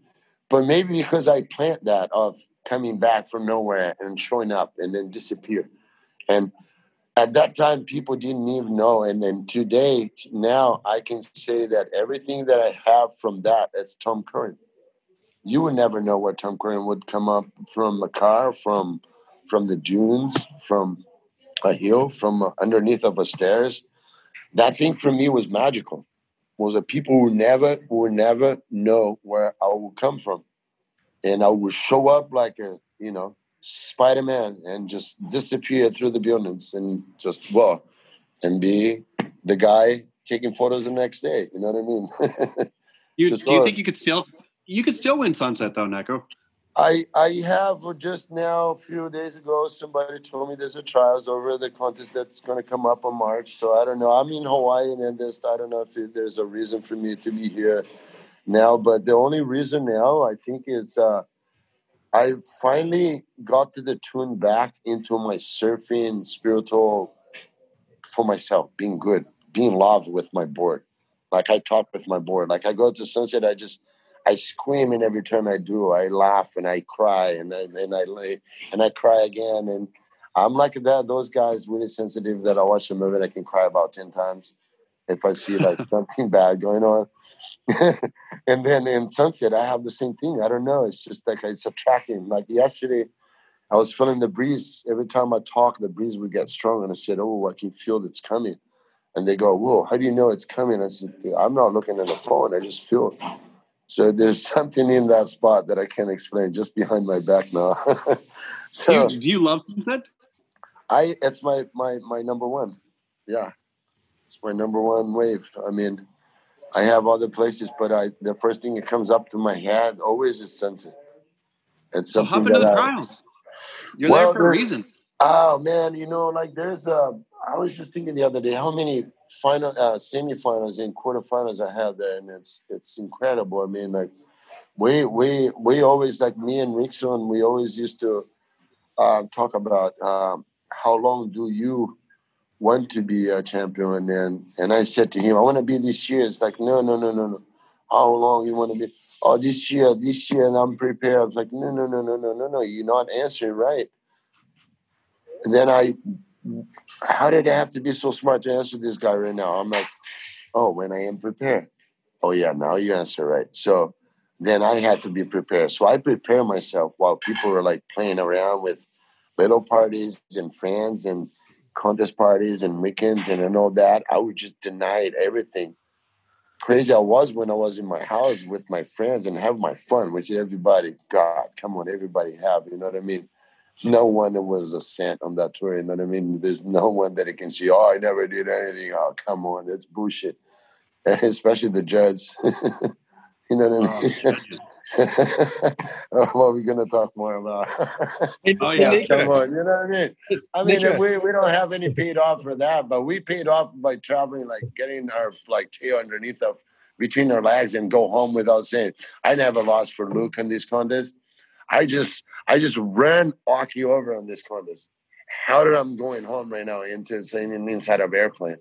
F: but maybe because I plant that of coming back from nowhere and showing up and then disappear. And at that time, people didn't even know. And then today, now I can say that everything that I have from that is Tom Curran. You would never know where Tom Curran would come up from a car, from from the dunes, from a hill, from uh, underneath of a stairs. That thing for me was magical. Was that people who never will never know where I will come from, and I will show up like a you know Spider-Man and just disappear through the buildings and just well and be the guy taking photos the next day. You know what I mean?
G: You,
F: Just
G: do you
F: thought-
G: think you could still you could still win Sunset though, Neko?
F: I I have just now a few days ago somebody told me there's a trials over the contest that's going to come up in March. So I don't know. I'm in Hawaii and this. I don't know if it, there's a reason for me to be here now. But the only reason now I think is uh, I finally got to the tune back into my surfing spiritual for myself, being good, being loved with my board. Like I talk with my board. Like I go to Sunset, I just I scream, and every time I do, I laugh and I cry and I, and I lay and I cry again. And I'm like that. Those guys really sensitive that I watch a movie and I can cry about ten times if I see like something bad going on. And then in Sunset, I have the same thing. I don't know. It's just like it's attracting. Like yesterday, I was feeling the breeze. Every time I talk, the breeze would get stronger. And I said, "Oh, I can feel it's coming." And they go, "Whoa, how do you know it's coming?" I said, "I'm not looking at the phone. I just feel it." So there's something in that spot that I can't explain, just behind my back now. So
G: do, you, do you love Sunset?
F: I, it's my, my, my number one. Yeah. It's my number one wave. I mean, I have other places, but I, the first thing that comes up to my head always is Sunset. It's
G: So
F: something
G: hop into
F: that
G: the
F: I,
G: trials. You're
F: Well,
G: there for a
F: there's-
G: reason.
F: Oh man, you know, like there's a. I was just thinking the other day how many final, uh, semifinals and quarterfinals I have there, and it's it's incredible. I mean, like we we we always like me and Rickson, we always used to uh, talk about um, how long do you want to be a champion, and and I said to him, I want to be this year. It's like no no no no no. How long you want to be? Oh, this year, this year, and I'm prepared. I was like no no no no no no no. You're not answering right. And then I, how did I have to be so smart to answer this guy right now? I'm like, oh, when I am prepared. Oh, yeah, now you answer right. So then I had to be prepared. So I prepare myself while people were like playing around with little parties and friends and contest parties and weekends and, and all that. I would just deny it, everything. Crazy I was when I was in my house with my friends and have my fun, which everybody, God, come on, everybody have, you know what I mean? No one that was a cent on that tour, you know what I mean? There's no one that it can see, oh, I never did anything. Oh, come on, that's bullshit. Especially the judge. You know what I mean? Oh, what are we going to talk more about?
G: Oh, yeah.
E: Nico,
F: Come on, you know what I mean? I mean,
E: Nico.
F: we, we don't have any paid off for that, but we paid off by traveling, like getting our like tail underneath of between our legs and go home without saying, I never lost for Luke in this contest. I just I just ran Aki over on this contest. How did I'm going home right now into saying inside of airplane?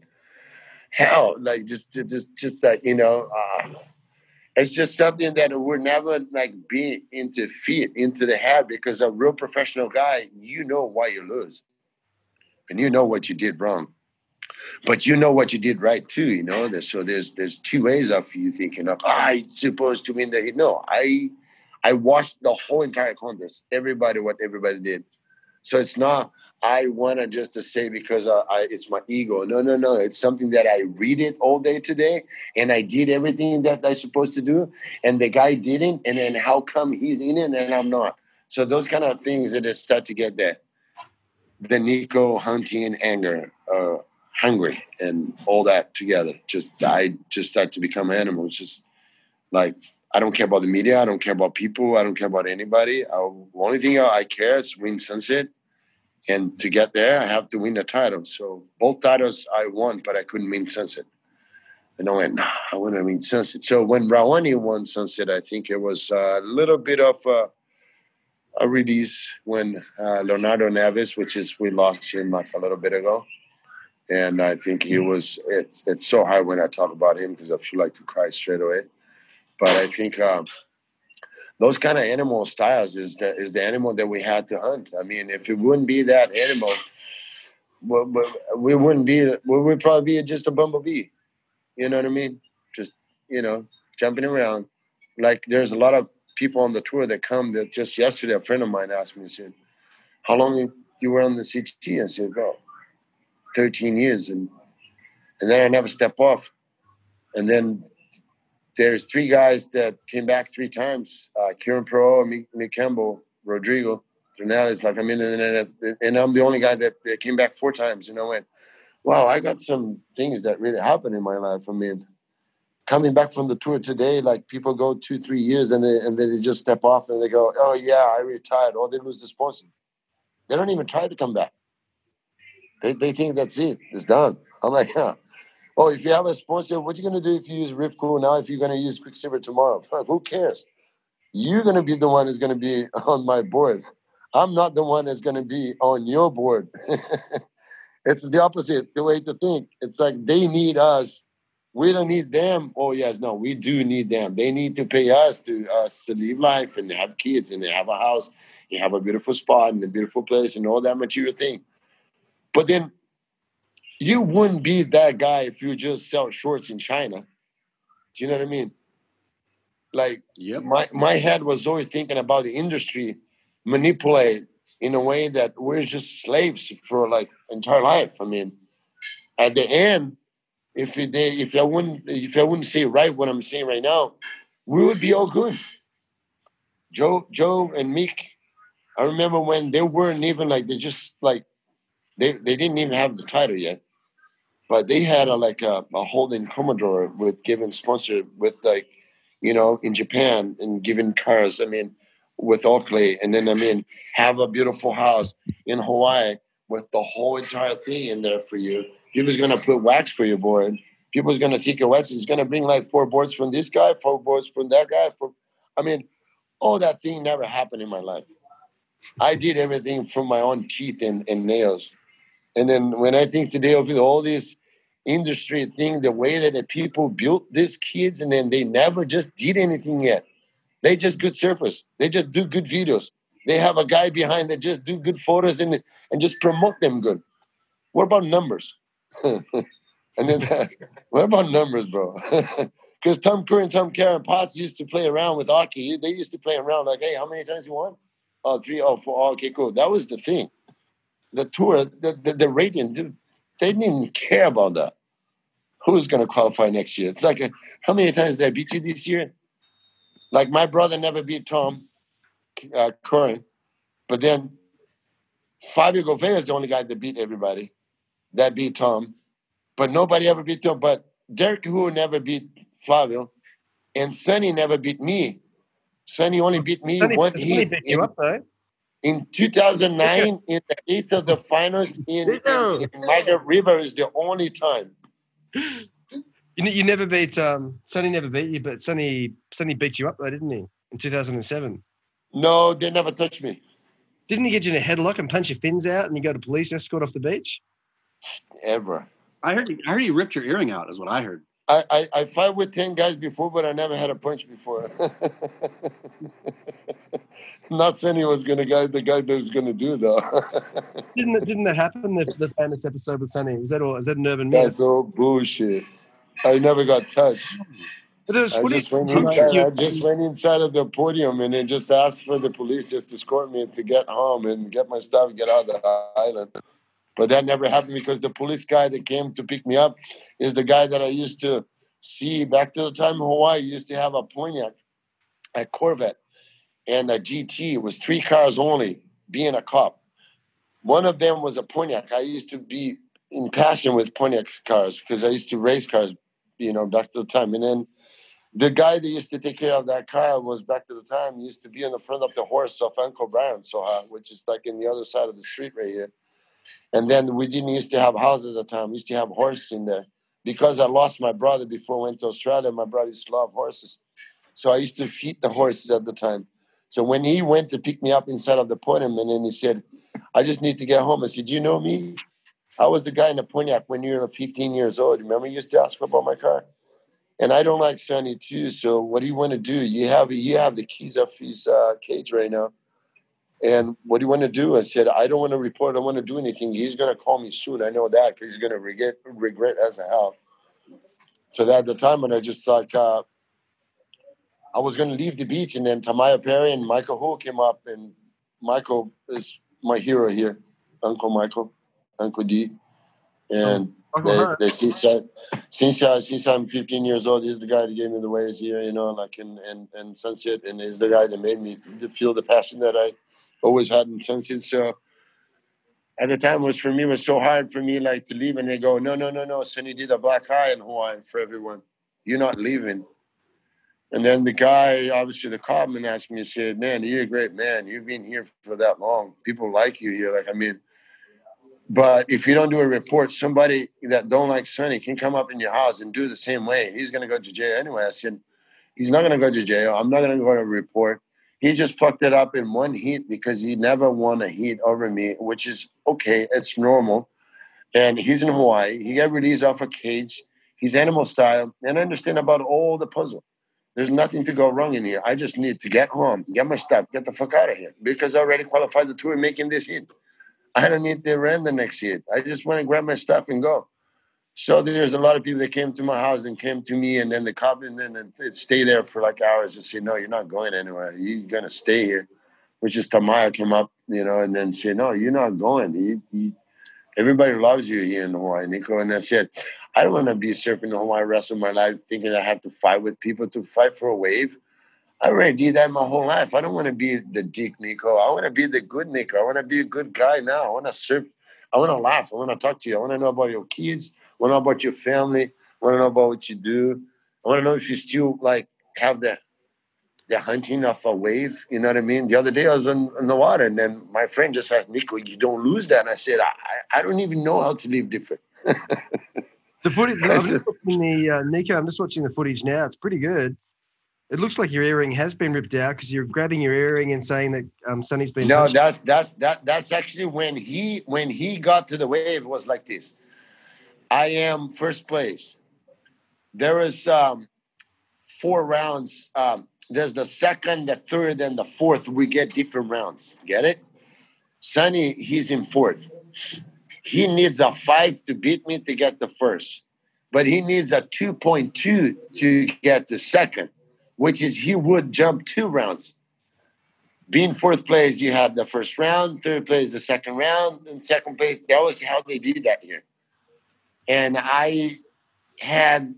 F: Hell, like just just just that you know, uh, it's just something that would never like be into feet into the head because a real professional guy, you know why you lose, and you know what you did wrong, but you know what you did right too. You know, there's, so there's there's two ways of you thinking of I supposed to win the no I. I watched the whole entire contest, everybody, what everybody did. So it's not, I want to just to say because I, I, it's my ego. No, no, no. It's something that I read it all day today, and I did everything that I'm supposed to do, and the guy didn't, and then how come he's in it and I'm not? So those kind of things that just start to get the, the Nico hunting anger, uh, hungry, and all that together. Just I just start to become animals, just like, I don't care about the media. I don't care about people. I don't care about anybody. I, the only thing I care is win Sunset. And to get there, I have to win the title. So both titles I won, but I couldn't win Sunset. And I went, nah, I want to win Sunset. So when Rawani won Sunset, I think it was a little bit of a, a release when uh, Leonardo Neves, which is we lost him like a little bit ago. And I think he was, it's, it's so hard when I talk about him because I feel like to cry straight away. But I think um, those kind of animal styles is the, is the animal that we had to hunt. I mean, if it wouldn't be that animal, well, we wouldn't be, we would probably be just a bumblebee. You know what I mean? Just, you know, jumping around. Like there's a lot of people on the tour that come that just yesterday, a friend of mine asked me, said, how long you were on the C T? I said, oh, thirteen years. And, and then I never step off. And then there's three guys that came back three times. Uh, Kieran Perot, Mick, Mick Campbell, Rodrigo, Donales. Like, I mean, and, and I'm the only guy that, that came back four times. And I went, wow, I got some things that really happened in my life. I mean, coming back from the tour today, like people go two, three years and, they, and then they just step off and they go, oh, yeah, I retired. Or they lose the sponsor. They don't even try to come back. They they think that's it. It's done. I'm like, yeah. Oh, if you have a sponsor, what are you going to do if you use Rip Curl now, if you're going to use Quicksilver tomorrow? Who cares? You're going to be the one who's going to be on my board. I'm not the one that's going to be on your board. It's the opposite, the way to think. It's like they need us. We don't need them. Oh, yes, no, we do need them. They need to pay us to us to live life and have kids and have a house. You have a beautiful spot and a beautiful place and all that material thing. But then you wouldn't be that guy if you just sell shorts in China. Do you know what I mean? Like, yep. my, my head was always thinking about the industry manipulate in a way that we're just slaves for like entire life. I mean, at the end, if it, they, if I wouldn't if I wouldn't say right what I'm saying right now, we would be all good. Joe, Joe and Mick, I remember when they weren't even like they just like they they didn't even have the title yet, but they had a like a, a holding Commodore with giving sponsor with like you know in Japan and giving cars. I mean. With Oakley, and then I mean, have a beautiful house in Hawaii with the whole entire thing in there for you. People's gonna put wax for your board. People's gonna take your wax. He's gonna bring like four boards from this guy, four boards from that guy. For, I mean, all that thing never happened in my life. I did everything from my own teeth and, and nails. And then when I think today of all this industry thing, the way that the people built these kids, and then they never just did anything yet. They just good surfers. They just do good videos. They have a guy behind that just do good photos and and just promote them good. What about numbers? and then uh, what about numbers, bro? Because Tom Curry and Tom Karen Potts used to play around with Aki. They used to play around like, hey, how many times you won? Oh, three, oh, four. Oh, okay, cool. That was the thing. The tour, the, the, the rating, dude, they didn't even care about that. Who's going to qualify next year? It's like, a, how many times did I beat you this year? Like my brother never beat Tom uh, Curran, but then Fabio Gouveia is the only guy that beat everybody. That beat Tom, but nobody ever beat Tom. But Derek Hu never beat Flavio, and Sonny never beat me. Sonny only beat me
E: Sonny,
F: one.
E: Sonny
F: He,
E: beat
F: in,
E: you up though.
F: In two thousand nine, in the eighth of the finals in, in, in Margaret River is the only time.
E: You, you never beat um, Sonny never beat you, but Sonny Sonny beat you up though, didn't he? In two thousand seven.
F: No, they never touched me.
E: Didn't he get you in a headlock and punch your fins out, and you got a police escort off the beach?
F: Ever.
G: I heard. I heard he ripped your earring out. Is what I heard.
F: I, I, I fought with ten guys before, but I never had a punch before. Not saying he was gonna guy the guy that was gonna do though.
E: didn't that, didn't that happen? The, the famous episode with Sonny. Was that all? Is that an urban myth?
F: That's all bullshit. I never got touched.
E: But there was
F: I
E: footage.
F: just went inside. I just went inside of the podium and then just asked for the police just to escort me to get home and get my stuff and get out of the island. But that never happened because the police guy that came to pick me up is the guy that I used to see back to the time in Hawaii. Used to have a Pontiac, a Corvette, and a G T. It was three cars only, being a cop. One of them was a Pontiac. I used to be in passion with Pontiac cars because I used to race cars, you know, back to the time. And then the guy that used to take care of that car was back to the time used to be in the front of the horse of Uncle Brian, so uh, which is like in the other side of the street right here. And then we didn't used to have houses at the time. We used to have horses in there. Because I lost my brother before I went to Australia, my brother used to love horses. So I used to feed the horses at the time. So when he went to pick me up inside of the podium, and then he said, I just need to get home. I said, you know me? I was the guy in the Pontiac when you were fifteen years old. Remember you used to ask about my car? And I don't like Sonny too. So what do you want to do? You have you have the keys of his uh, cage right now. And what do you want to do? I said, I don't want to report. I don't want to do anything. He's going to call me soon. I know that because he's going to regret, regret as a hell. So that at the time when I just thought uh, I was going to leave the beach, and then Tamaya Perry and Michael Ho came up, and Michael is my hero here, Uncle Michael, Uncle D. And
E: Oh,
F: they,
E: huh.
F: they see since I since I'm fifteen years old, he's the guy that gave me the waves here, you know, like in, in, in Sunset, and he's the guy that made me feel the passion that I always had in Sunset. So at the time, it was for me, it was so hard for me, like to leave, and they go, no, no, no, no, Sonny did a black eye in Hawaii for everyone. You're not leaving. And then the guy, obviously the copman, asked me, he said, man, you're a great man. You've been here for that long. People like you here. Like, I mean, but if you don't do a report, somebody that don't like Sonny can come up in your house and do the same way. He's going to go to jail anyway. I said, he's not going to go to jail. I'm not going to go to a report. He just fucked it up in one heat because he never won a heat over me, which is okay. It's normal. And he's in Hawaii. He got released off a cage. He's animal style. And I understand about all the puzzle. There's nothing to go wrong in here. I just need to get home, get my stuff, get the fuck out of here because I already qualified the tour making this hit. I don't need to run the next hit. I just want to grab my stuff and go. So there's a lot of people that came to my house and came to me, and then the cop and then it stay there for like hours. Just say, no, you're not going anywhere. You're gonna stay here. Which is Tamaya came up, you know, and then say, no, you're not going. You, you, everybody loves you here in Hawaii, Nico. And I said, I don't want to be surfing the Hawaii rest of my life, thinking I have to fight with people to fight for a wave. I already did that my whole life. I don't want to be the dick Nico. I want to be the good Nico. I want to be a good guy now. I want to surf. I want to laugh. I want to talk to you. I want to know about your kids. I want to know about your family. I want to know about what you do. I want to know if you still like have the the hunting of a wave. You know what I mean? The other day I was in, in the water, and then my friend just asked, Nico, you don't lose that. And I said, I, I don't even know how to live different.
E: The footage, I'm just watching the, uh, Nico, I'm just watching the footage now. It's pretty good. It looks like your earring has been ripped out because you're grabbing your earring and saying that um, Sonny's been.
F: No, that that that that's actually when he when he got to the wave, it was like this. I am first place. There was um, four rounds. Um, there's the second, the third, and the fourth. We get different rounds. Get it? Sonny, he's in fourth. He needs a five to beat me to get the first, but he needs a two point two to get the second, which is he would jump two rounds. Being fourth place, you had the first round, third place, the second round, and second place. That was how they did that here. And I had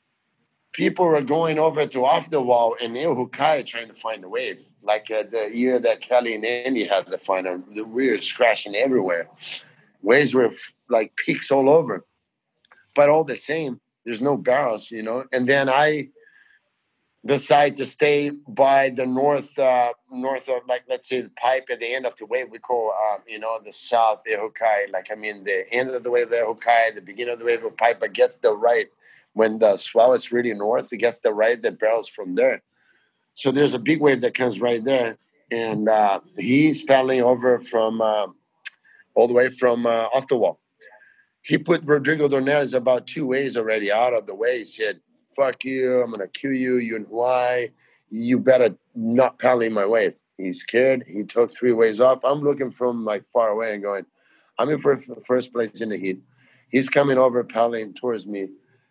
F: people were going over to Off the Wall in Ihukai trying to find a wave. Like uh, the year that Kelly and Andy had to find them, the weird crashing everywhere. Waves were like peaks all over. But all the same, there's no barrels, you know. And then I decide to stay by the north, uh, north of, like, let's say the pipe at the end of the wave, we call, um, you know, the south Ihukai. Like, I mean, the end of the wave of Ihukai, the beginning of the wave of pipe, it gets the right. When the swell is really north, it gets the right that barrels from there. So there's a big wave that comes right there. And uh, he's paddling over from, uh, all the way from uh, Off the Wall. He put Rodrigo Dornelles about two ways already out of the way. He said, fuck you, I'm going to kill you, you in Hawaii. You better not paddling my wave. He's scared. He took three ways off. I'm looking from like far away and going, I'm in first, first place in the heat. He's coming over paddling towards me.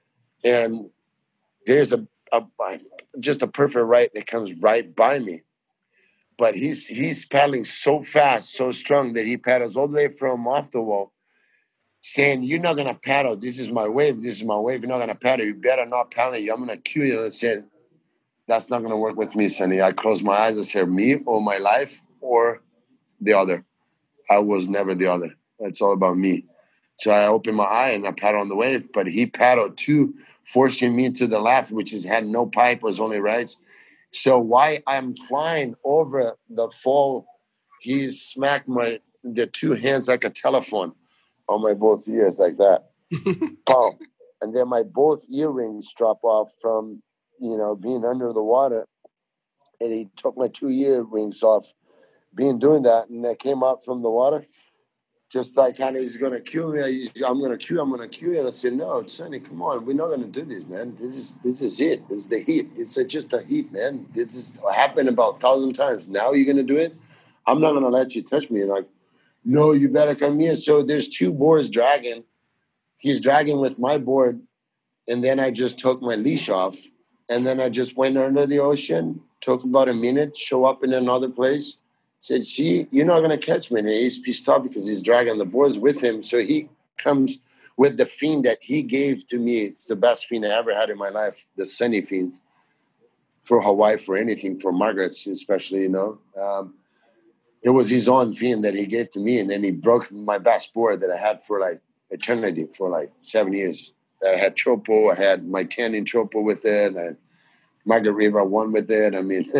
F: And there's a, a just a perfect right that comes right by me. But he's he's paddling so fast, so strong that he paddles all the way from Off the Wall, saying, you're not going to paddle. This is my wave. This is my wave. You're not going to paddle. You better not paddle. I'm going to kill you. I said, that's not going to work with me, Sonny. I closed my eyes and said, me or my life or the other. I was never the other. It's all about me. So I opened my eye and I paddled on the wave, but he paddled too, forcing me to the left, which is had no pipe, was only rights. So while I'm flying over the fall, he smacked my the two hands like a telephone on my both ears like that. Boom. And then my both earrings drop off from, you know, being under the water. And he took my two earrings off being doing that. And I came out from the water. just like kind of he's gonna kill me. He's, I'm gonna kill. I'm gonna kill you. And I said, no, Sonny, come on, we're not gonna do this, man. This is this is it. This is the heat. It's a, just a heat, man. This is happened about a thousand times. Now you're gonna do it. I'm not gonna let you touch me. And like, no, you better come here. So there's two boards dragging. He's dragging with my board, and then I just took my leash off, and then I just went under the ocean. Took about a minute. Show up in another place. Said, see, you're not going to catch me. And he's pissed off because he's dragging the boards with him. So he comes with the fiend that he gave to me. It's the best fiend I ever had in my life, the Sunny fiend. For Hawaii, for anything, for Margaret's especially, you know. Um, it was his own fiend that he gave to me. And then he broke my best board that I had for like eternity, for like seven years. I had Chopo. I had my ten-inch Chopo with it. And Margaret River won with it. I mean...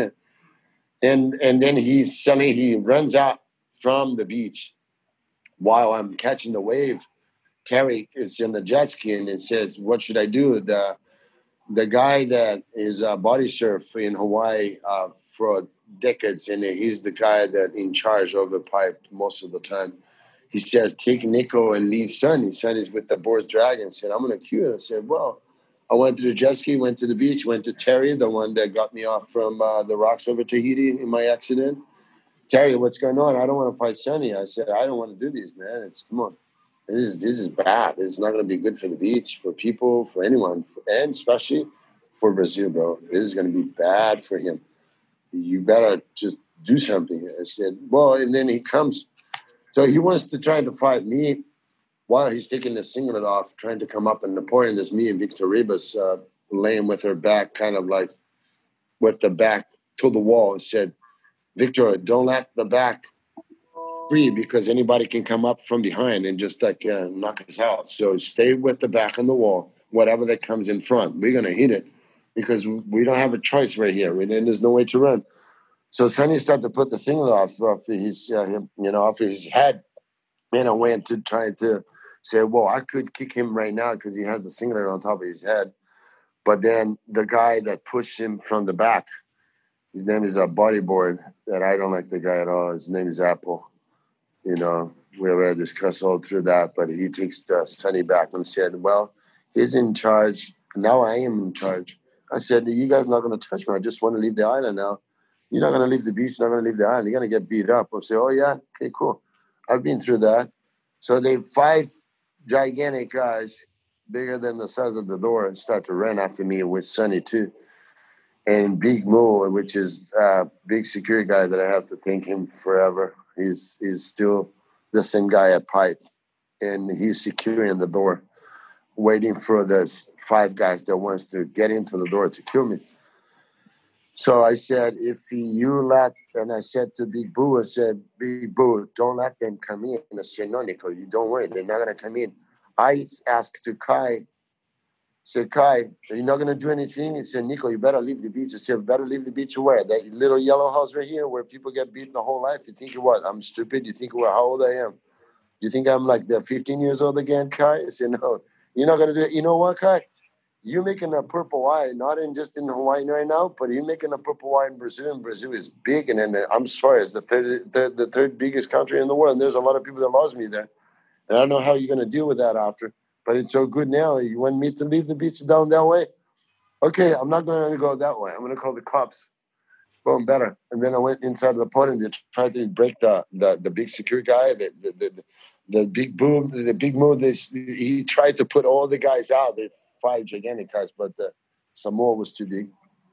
F: And and then he suddenly he runs out from the beach while I'm catching the wave. Terry is in the jet ski and it says, what should I do? The the guy that is uh, body surf in Hawaii uh, for decades, and he's the guy that in charge of the pipe most of the time. He says, take Nico and leave Sonny. Sonny's with the boards dragging. I said, I'm going to cue it. I said, well, I went to the jet ski, went to the beach, went to Terry, the one that got me off from uh, the rocks over Tahiti in my accident. Terry, what's going on? I don't want to fight Sonny. I said, I don't want to do this, man. It's come on. This is this is bad. It's not going to be good for the beach, for people, for anyone, and especially for Brazil, bro. This is going to be bad for him. You better just do something. I said, well, and then he comes. So he wants to try to fight me. While he's taking the singlet off, trying to come up, and Napoleon, there's me and Victor Ribas uh, laying with her back, kind of like with the back to the wall. He said, Victor, don't let the back free because anybody can come up from behind and just like uh, knock us out. So stay with the back on the wall, whatever that comes in front. We're going to hit it because we don't have a choice right here. And there's no way to run. So Sonny started to put the singlet off, off his, uh, you know, off his head. And I went to try to say, well, I could kick him right now because he has a singlet on top of his head. But then the guy that pushed him from the back, his name is a bodyboard, that I don't like the guy at all. His name is Apple. You know, we already discussed all through that, but he takes the Sonny back and said, well, he's in charge. Now I am in charge. I said, you guys not going to touch me. I just want to leave the island now. You're not going to leave the beach. You're not going to leave the island. You're going to get beat up. I'll say, oh, yeah, okay, cool. I've been through that. So they five gigantic guys, bigger than the size of the door, start to run after me with Sonny too. And Big Mo, which is a big security guy that I have to thank him forever. He's he's still the same guy at Pipe. And he's securing the door, waiting for those five guys that wants to get into the door to kill me. So I said, if you let, and I said to Big Boo, I said, Big Boo, don't let them come in. And I said, no, Nico, you don't worry. They're not going to come in. I asked to Kai, said, Kai, are you not going to do anything? He said, Nico, you better leave the beach. I said, better leave the beach where? That little yellow house right here where people get beaten the whole life. You think what? I'm stupid? You think what, how old I am? You think I'm like the fifteen years old again, Kai? I said, no, you're not going to do it. You know what, Kai? You're making a purple eye, not in just in Hawaii right now, but you're making a purple eye in Brazil, and Brazil is big. And then I'm sorry, it's the third, the, the third biggest country in the world, and there's a lot of people that loves me there. And I don't know how you're going to deal with that after, but it's so good now. You want me to leave the beach down that way? Okay, I'm not going to go that way. I'm going to call the cops. Boom, better. And then I went inside of the podium to try to break the the, the big security guy, the the, the, the big boom, the big move. This, he tried to put all the guys out. They five gigantic guys, but the Samoa was too big.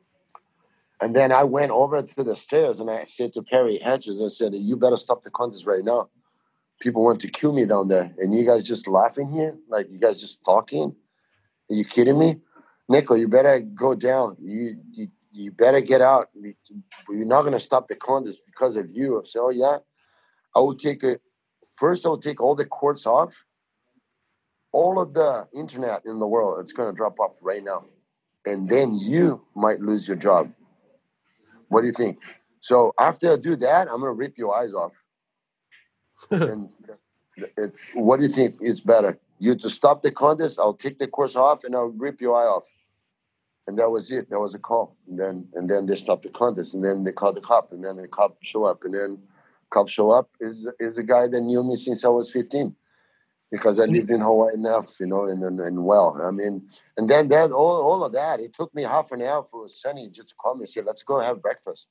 F: And then I went over to the stairs and I said to Perry Hedges, I said, you better stop the contest right now. People want to kill me down there. And you guys just laughing here? Like you guys just talking? Are you kidding me? Nico, you better go down. You you, you better get out. You're not going to stop the contest because of you. I said, oh, yeah? I will take it. First, I will take all the courts off. All of the internet in the world, it's going to drop off right now. And then you might lose your job. What do you think? So after I do that, I'm going to rip your eyes off. And it's, what do you think is better? You to stop the contest, I'll take the course off and I'll rip your eye off. And that was it. That was a call. And then and then they stopped the contest. And then they called the cop. And then the cop show up. And then a cop show up is is a guy that knew me since I was fifteen, because I lived in Hawaii enough, you know, and, and, and well, I mean, and then that all, all of that, it took me half an hour for Sonny just to call me and say, let's go have breakfast.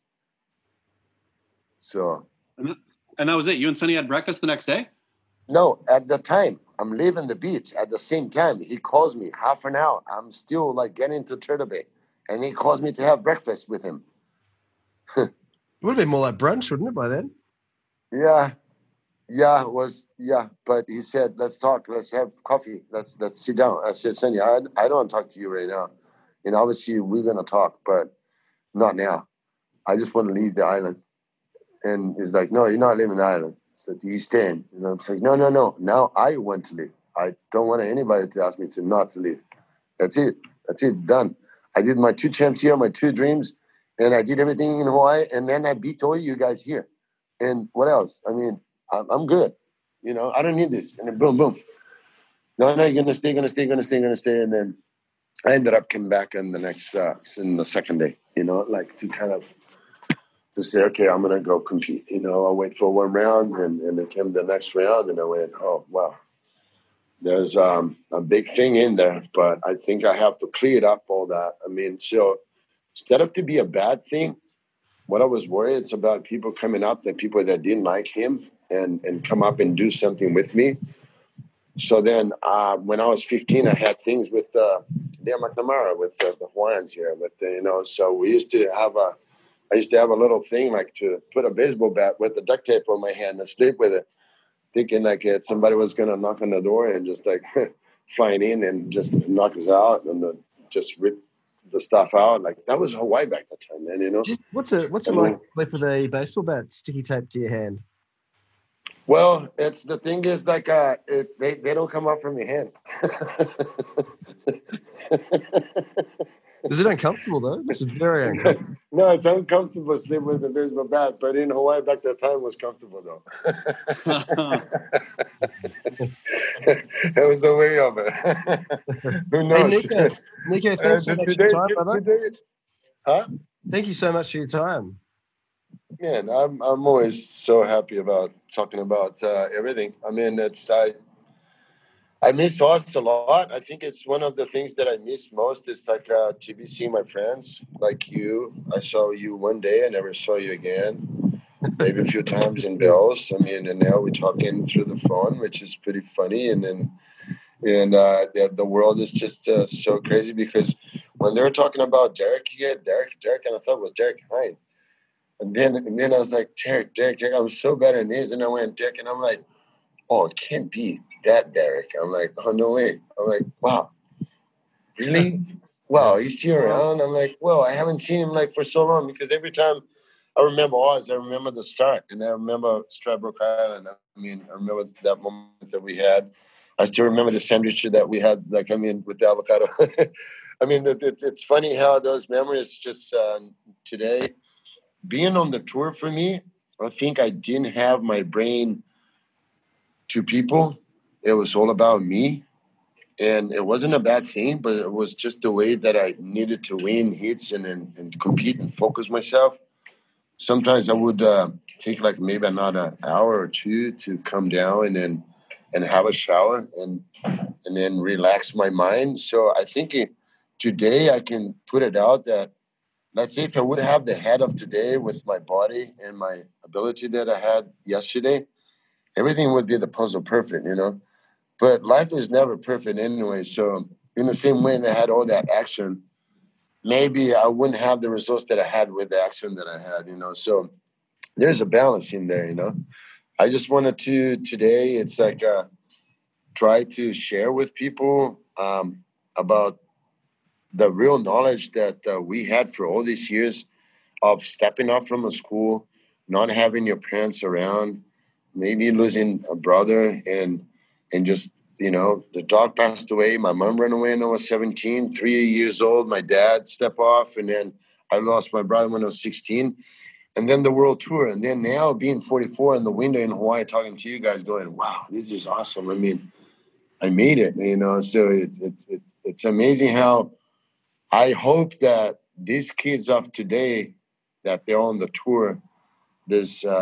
F: So.
C: And that was it. You and Sonny had breakfast the next day?
F: No, at the time, I'm leaving the beach. At the same time, he calls me half an hour. I'm still like getting to Turtle Bay, and he calls me to have breakfast with him.
E: It would have been more like brunch, wouldn't it, by then?
F: Yeah. Yeah, it was, yeah. But he said, let's talk. Let's have coffee. Let's let's sit down. I said, Sonny, I, I don't want to talk to you right now. And obviously, we're going to talk, but not now. I just want to leave the island. And he's like, no, you're not leaving the island. So do you stay in? And I'm like, no, no, no. Now I want to leave. I don't want anybody to ask me to not to leave. That's it. That's it. Done. I did my two champs here, my two dreams, and I did everything in Hawaii, and then I beat all you guys here. And what else? I mean, I'm, I'm good. You know, I don't need this. And then boom, boom. No, no, you're going to stay, going to stay, going to stay, going to stay. And then I ended up coming back in the next, uh, in the second day, you know, like to kind of, to say, okay, I'm going to go compete. You know, I wait for one round, and, and it came the next round, and I went, oh, wow. There's um, a big thing in there, but I think I have to clear it up, all that. I mean, so instead of to be a bad thing, what I was worried, it's about people coming up, the people that didn't like him, and, and come up and do something with me. So then uh, when I was fifteen, I had things with uh, Dale McNamara, with uh, the Hawaiians here. With the, you know, so we used to have a, I used to have a little thing like to put a baseball bat with the duct tape on my hand and sleep with it, thinking like it, somebody was going to knock on the door and just like flying in and just knock us out and the, just rip the stuff out. Like that was Hawaii back that time, man, you know?
E: Just, what's it, what's it
F: And
E: like
F: then-
E: to play with a baseball bat sticky taped to your hand?
F: Well, it's the thing is like uh, it, they, they don't come out from your hand.
E: Is it uncomfortable, though? It's very uncomfortable.
F: No, it's uncomfortable sleeping with a baseball bat, but in Hawaii back that time was comfortable though. It was a way of it. Who
E: Hey,
F: knows?
E: Nico, Nico, thanks so
F: Uh,
E: much
F: today-
E: for your time, brother.
F: today- huh?
E: Thank you so much for your time.
F: Man, I'm I'm always so happy about talking about uh, everything. I mean, it's I I miss us a lot. I think it's one of the things that I miss most is like uh, to be seeing my friends like you. I saw you one day, I never saw you again. Maybe a few times in Bells. I mean, and now we're talking through the phone, which is pretty funny. And then and uh, the, the world is just uh, so crazy because when they were talking about Derek here, Derek, Derek, and I thought it was Derek Hine. And then and then I was like, Derek, Derek, Derek, I'm so bad at names. And I went, Derek, and I'm like, oh, it can't be that Derek. I'm like, oh, no way. I'm like, wow, really? Wow, he's still around? I'm like, well, I haven't seen him like for so long because every time I remember Oz, I remember the start, and I remember Stradbroke Island. I mean, I remember that moment that we had. I still remember the sandwich that we had, like, I mean, with the avocado. I mean, it, it, it's funny how those memories just uh, today, being on the tour for me, I think I didn't have my brain to people. It was all about me. And it wasn't a bad thing, but it was just the way that I needed to win hits and, and, and compete and focus myself. Sometimes I would uh, take like maybe another hour or two to come down and then and have a shower and and then relax my mind. So I think it, today I can put it out that, let's say if I would have the head of today with my body and my ability that I had yesterday, everything would be the puzzle perfect, you know. But life is never perfect anyway. So in the same way that I had all that action, maybe I wouldn't have the results that I had with the action that I had, you know. So there's a balance in there, you know. I just wanted to today, it's like uh, try to share with people um, about the real knowledge that uh, we had for all these years of stepping off from a school, not having your parents around, maybe losing a brother and and just, you know, the dog passed away. My mom ran away when I was seventeen, three years old. My dad stepped off, and then I lost my brother when I was sixteen. And then the world tour. And then now being forty-four in the window in Hawaii talking to you guys going, wow, this is awesome. I mean, I made it, you know. So it's it's it's it's amazing how I hope that these kids of today, that they're on the tour, there's uh,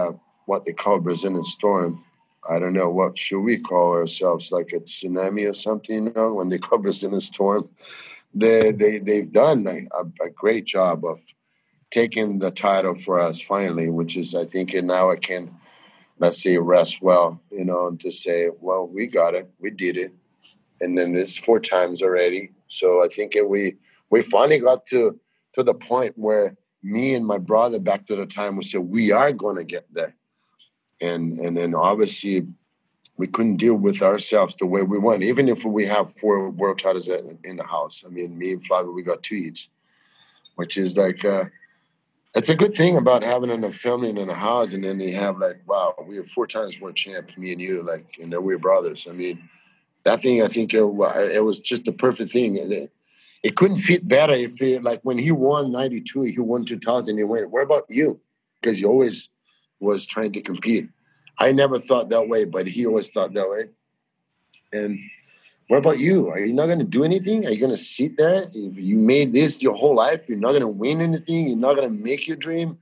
F: what they call Brazilian storm. I don't know, what should we call ourselves, like a tsunami or something, you know, when they call Brazilian storm. They, they, they've done a, a great job of taking the title for us finally, which is, I think, and now I can, let's say, rest well, you know, and to say, well, we got it, we did it. And then it's four times already. So I think it, we we finally got to to the point where me and my brother back to the time we said, we are going to get there. And and then obviously we couldn't deal with ourselves the way we want, even if we have four world titles in the house. I mean, me and Flavio, we got two each, which is like, uh, it's a good thing about having a family in a house. And then you have like, wow, we have four times world champ, me and you, like, and then we're brothers. I mean, that thing, I think it, it was just the perfect thing. And it, it couldn't fit better if it, like when he won ninety-two, he won two thousand, he went, what about you? Because he always was trying to compete. I never thought that way, but he always thought that way. And what about you? Are you not going to do anything? Are you going to sit there? If you made this your whole life, you're not going to win anything. You're not going to make your dream.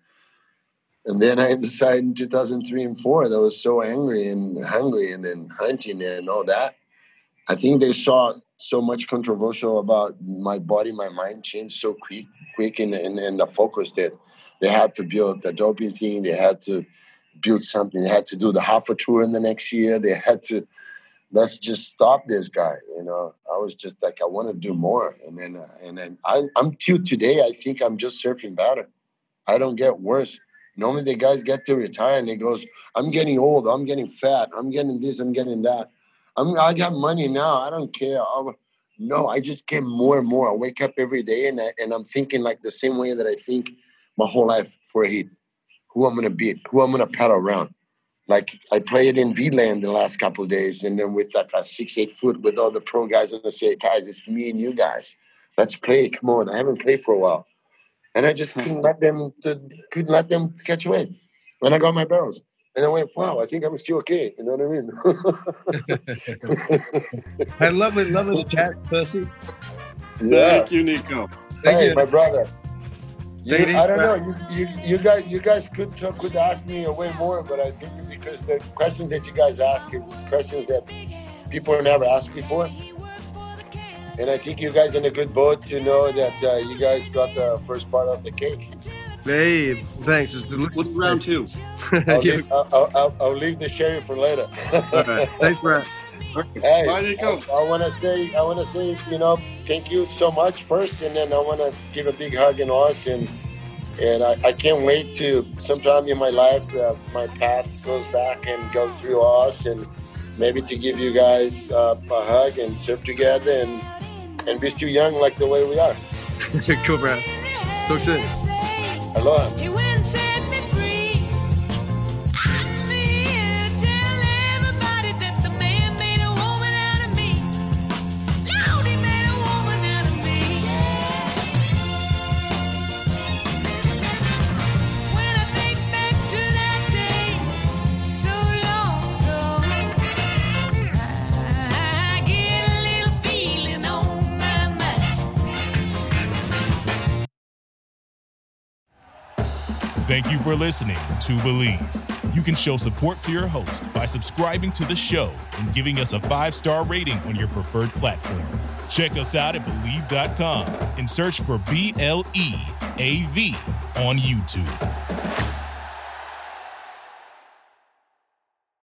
F: And then I decided in two thousand three and four that I was so angry and hungry and then hunting and all that. I think they saw so much controversial about my body, my mind changed so quick, quick and, and, and the focus that they had to build the doping thing. They had to build something. They had to do the half a tour in the next year. They had to, let's just stop this guy. You know, I was just like, I want to do more. And then, uh, and then I, I'm till today, I think I'm just surfing better. I don't get worse. Normally the guys get to retire and they goes, I'm getting old. I'm getting fat. I'm getting this. I'm getting that. I'm, I got money now. I don't care. I'll, no, I just get more and more. I wake up every day and, I, and I'm thinking like the same way that I think my whole life for a heat. Who I'm going to beat, who I'm going to paddle around. Like I played in V-Land the last couple of days and then with like a six, eight foot with all the pro guys and I say, guys, it's me and you guys. Let's play. Come on. I haven't played for a while. And I just couldn't let them to, couldn't let them catch away. And I got my barrels. And I went, wow, I think I'm still okay. You know what I mean?
E: Hey, lovely, lovely to chat, Percy.
F: Yeah.
G: Thank you, Nico.
E: Thank
F: Hey,
E: you.
F: my brother. You,
E: Take it
F: I don't
E: easy,
F: know. You, you, you guys, you guys could talk, could ask me way more, but I think because the questions that you guys ask is questions that people never asked before, and I think you guys are in a good boat to know that uh, you guys got the first part of the cake.
E: Hey, thanks. It looks
G: What's round two?
F: I'll, leave, I'll, I'll, I'll leave the sherry for later.
E: All right. Thanks, Brad.
F: Hey,
G: Bye, Nico.
F: I, I want to say, I want to say, you know, thank you so much first, and then I want to give a big hug and Oz, and and I, I can't wait to sometime in my life, uh, my path goes back and go through Oz, and maybe to give you guys uh, a hug and surf together, and and be still young like the way we are.
E: Cool, Brad. Talk soon.
F: Aloha.
H: He went and set me free. I'm here to tell everybody that the man made a woman out of me. Lord, he made a woman out of me. When I think back to that day, so long ago, I get a little feeling on my mind.
A: Thank you for listening to Believe. You can show support to your host by subscribing to the show and giving us a five-star rating on your preferred platform. Check us out at Believe dot com and search for B L E A V on YouTube.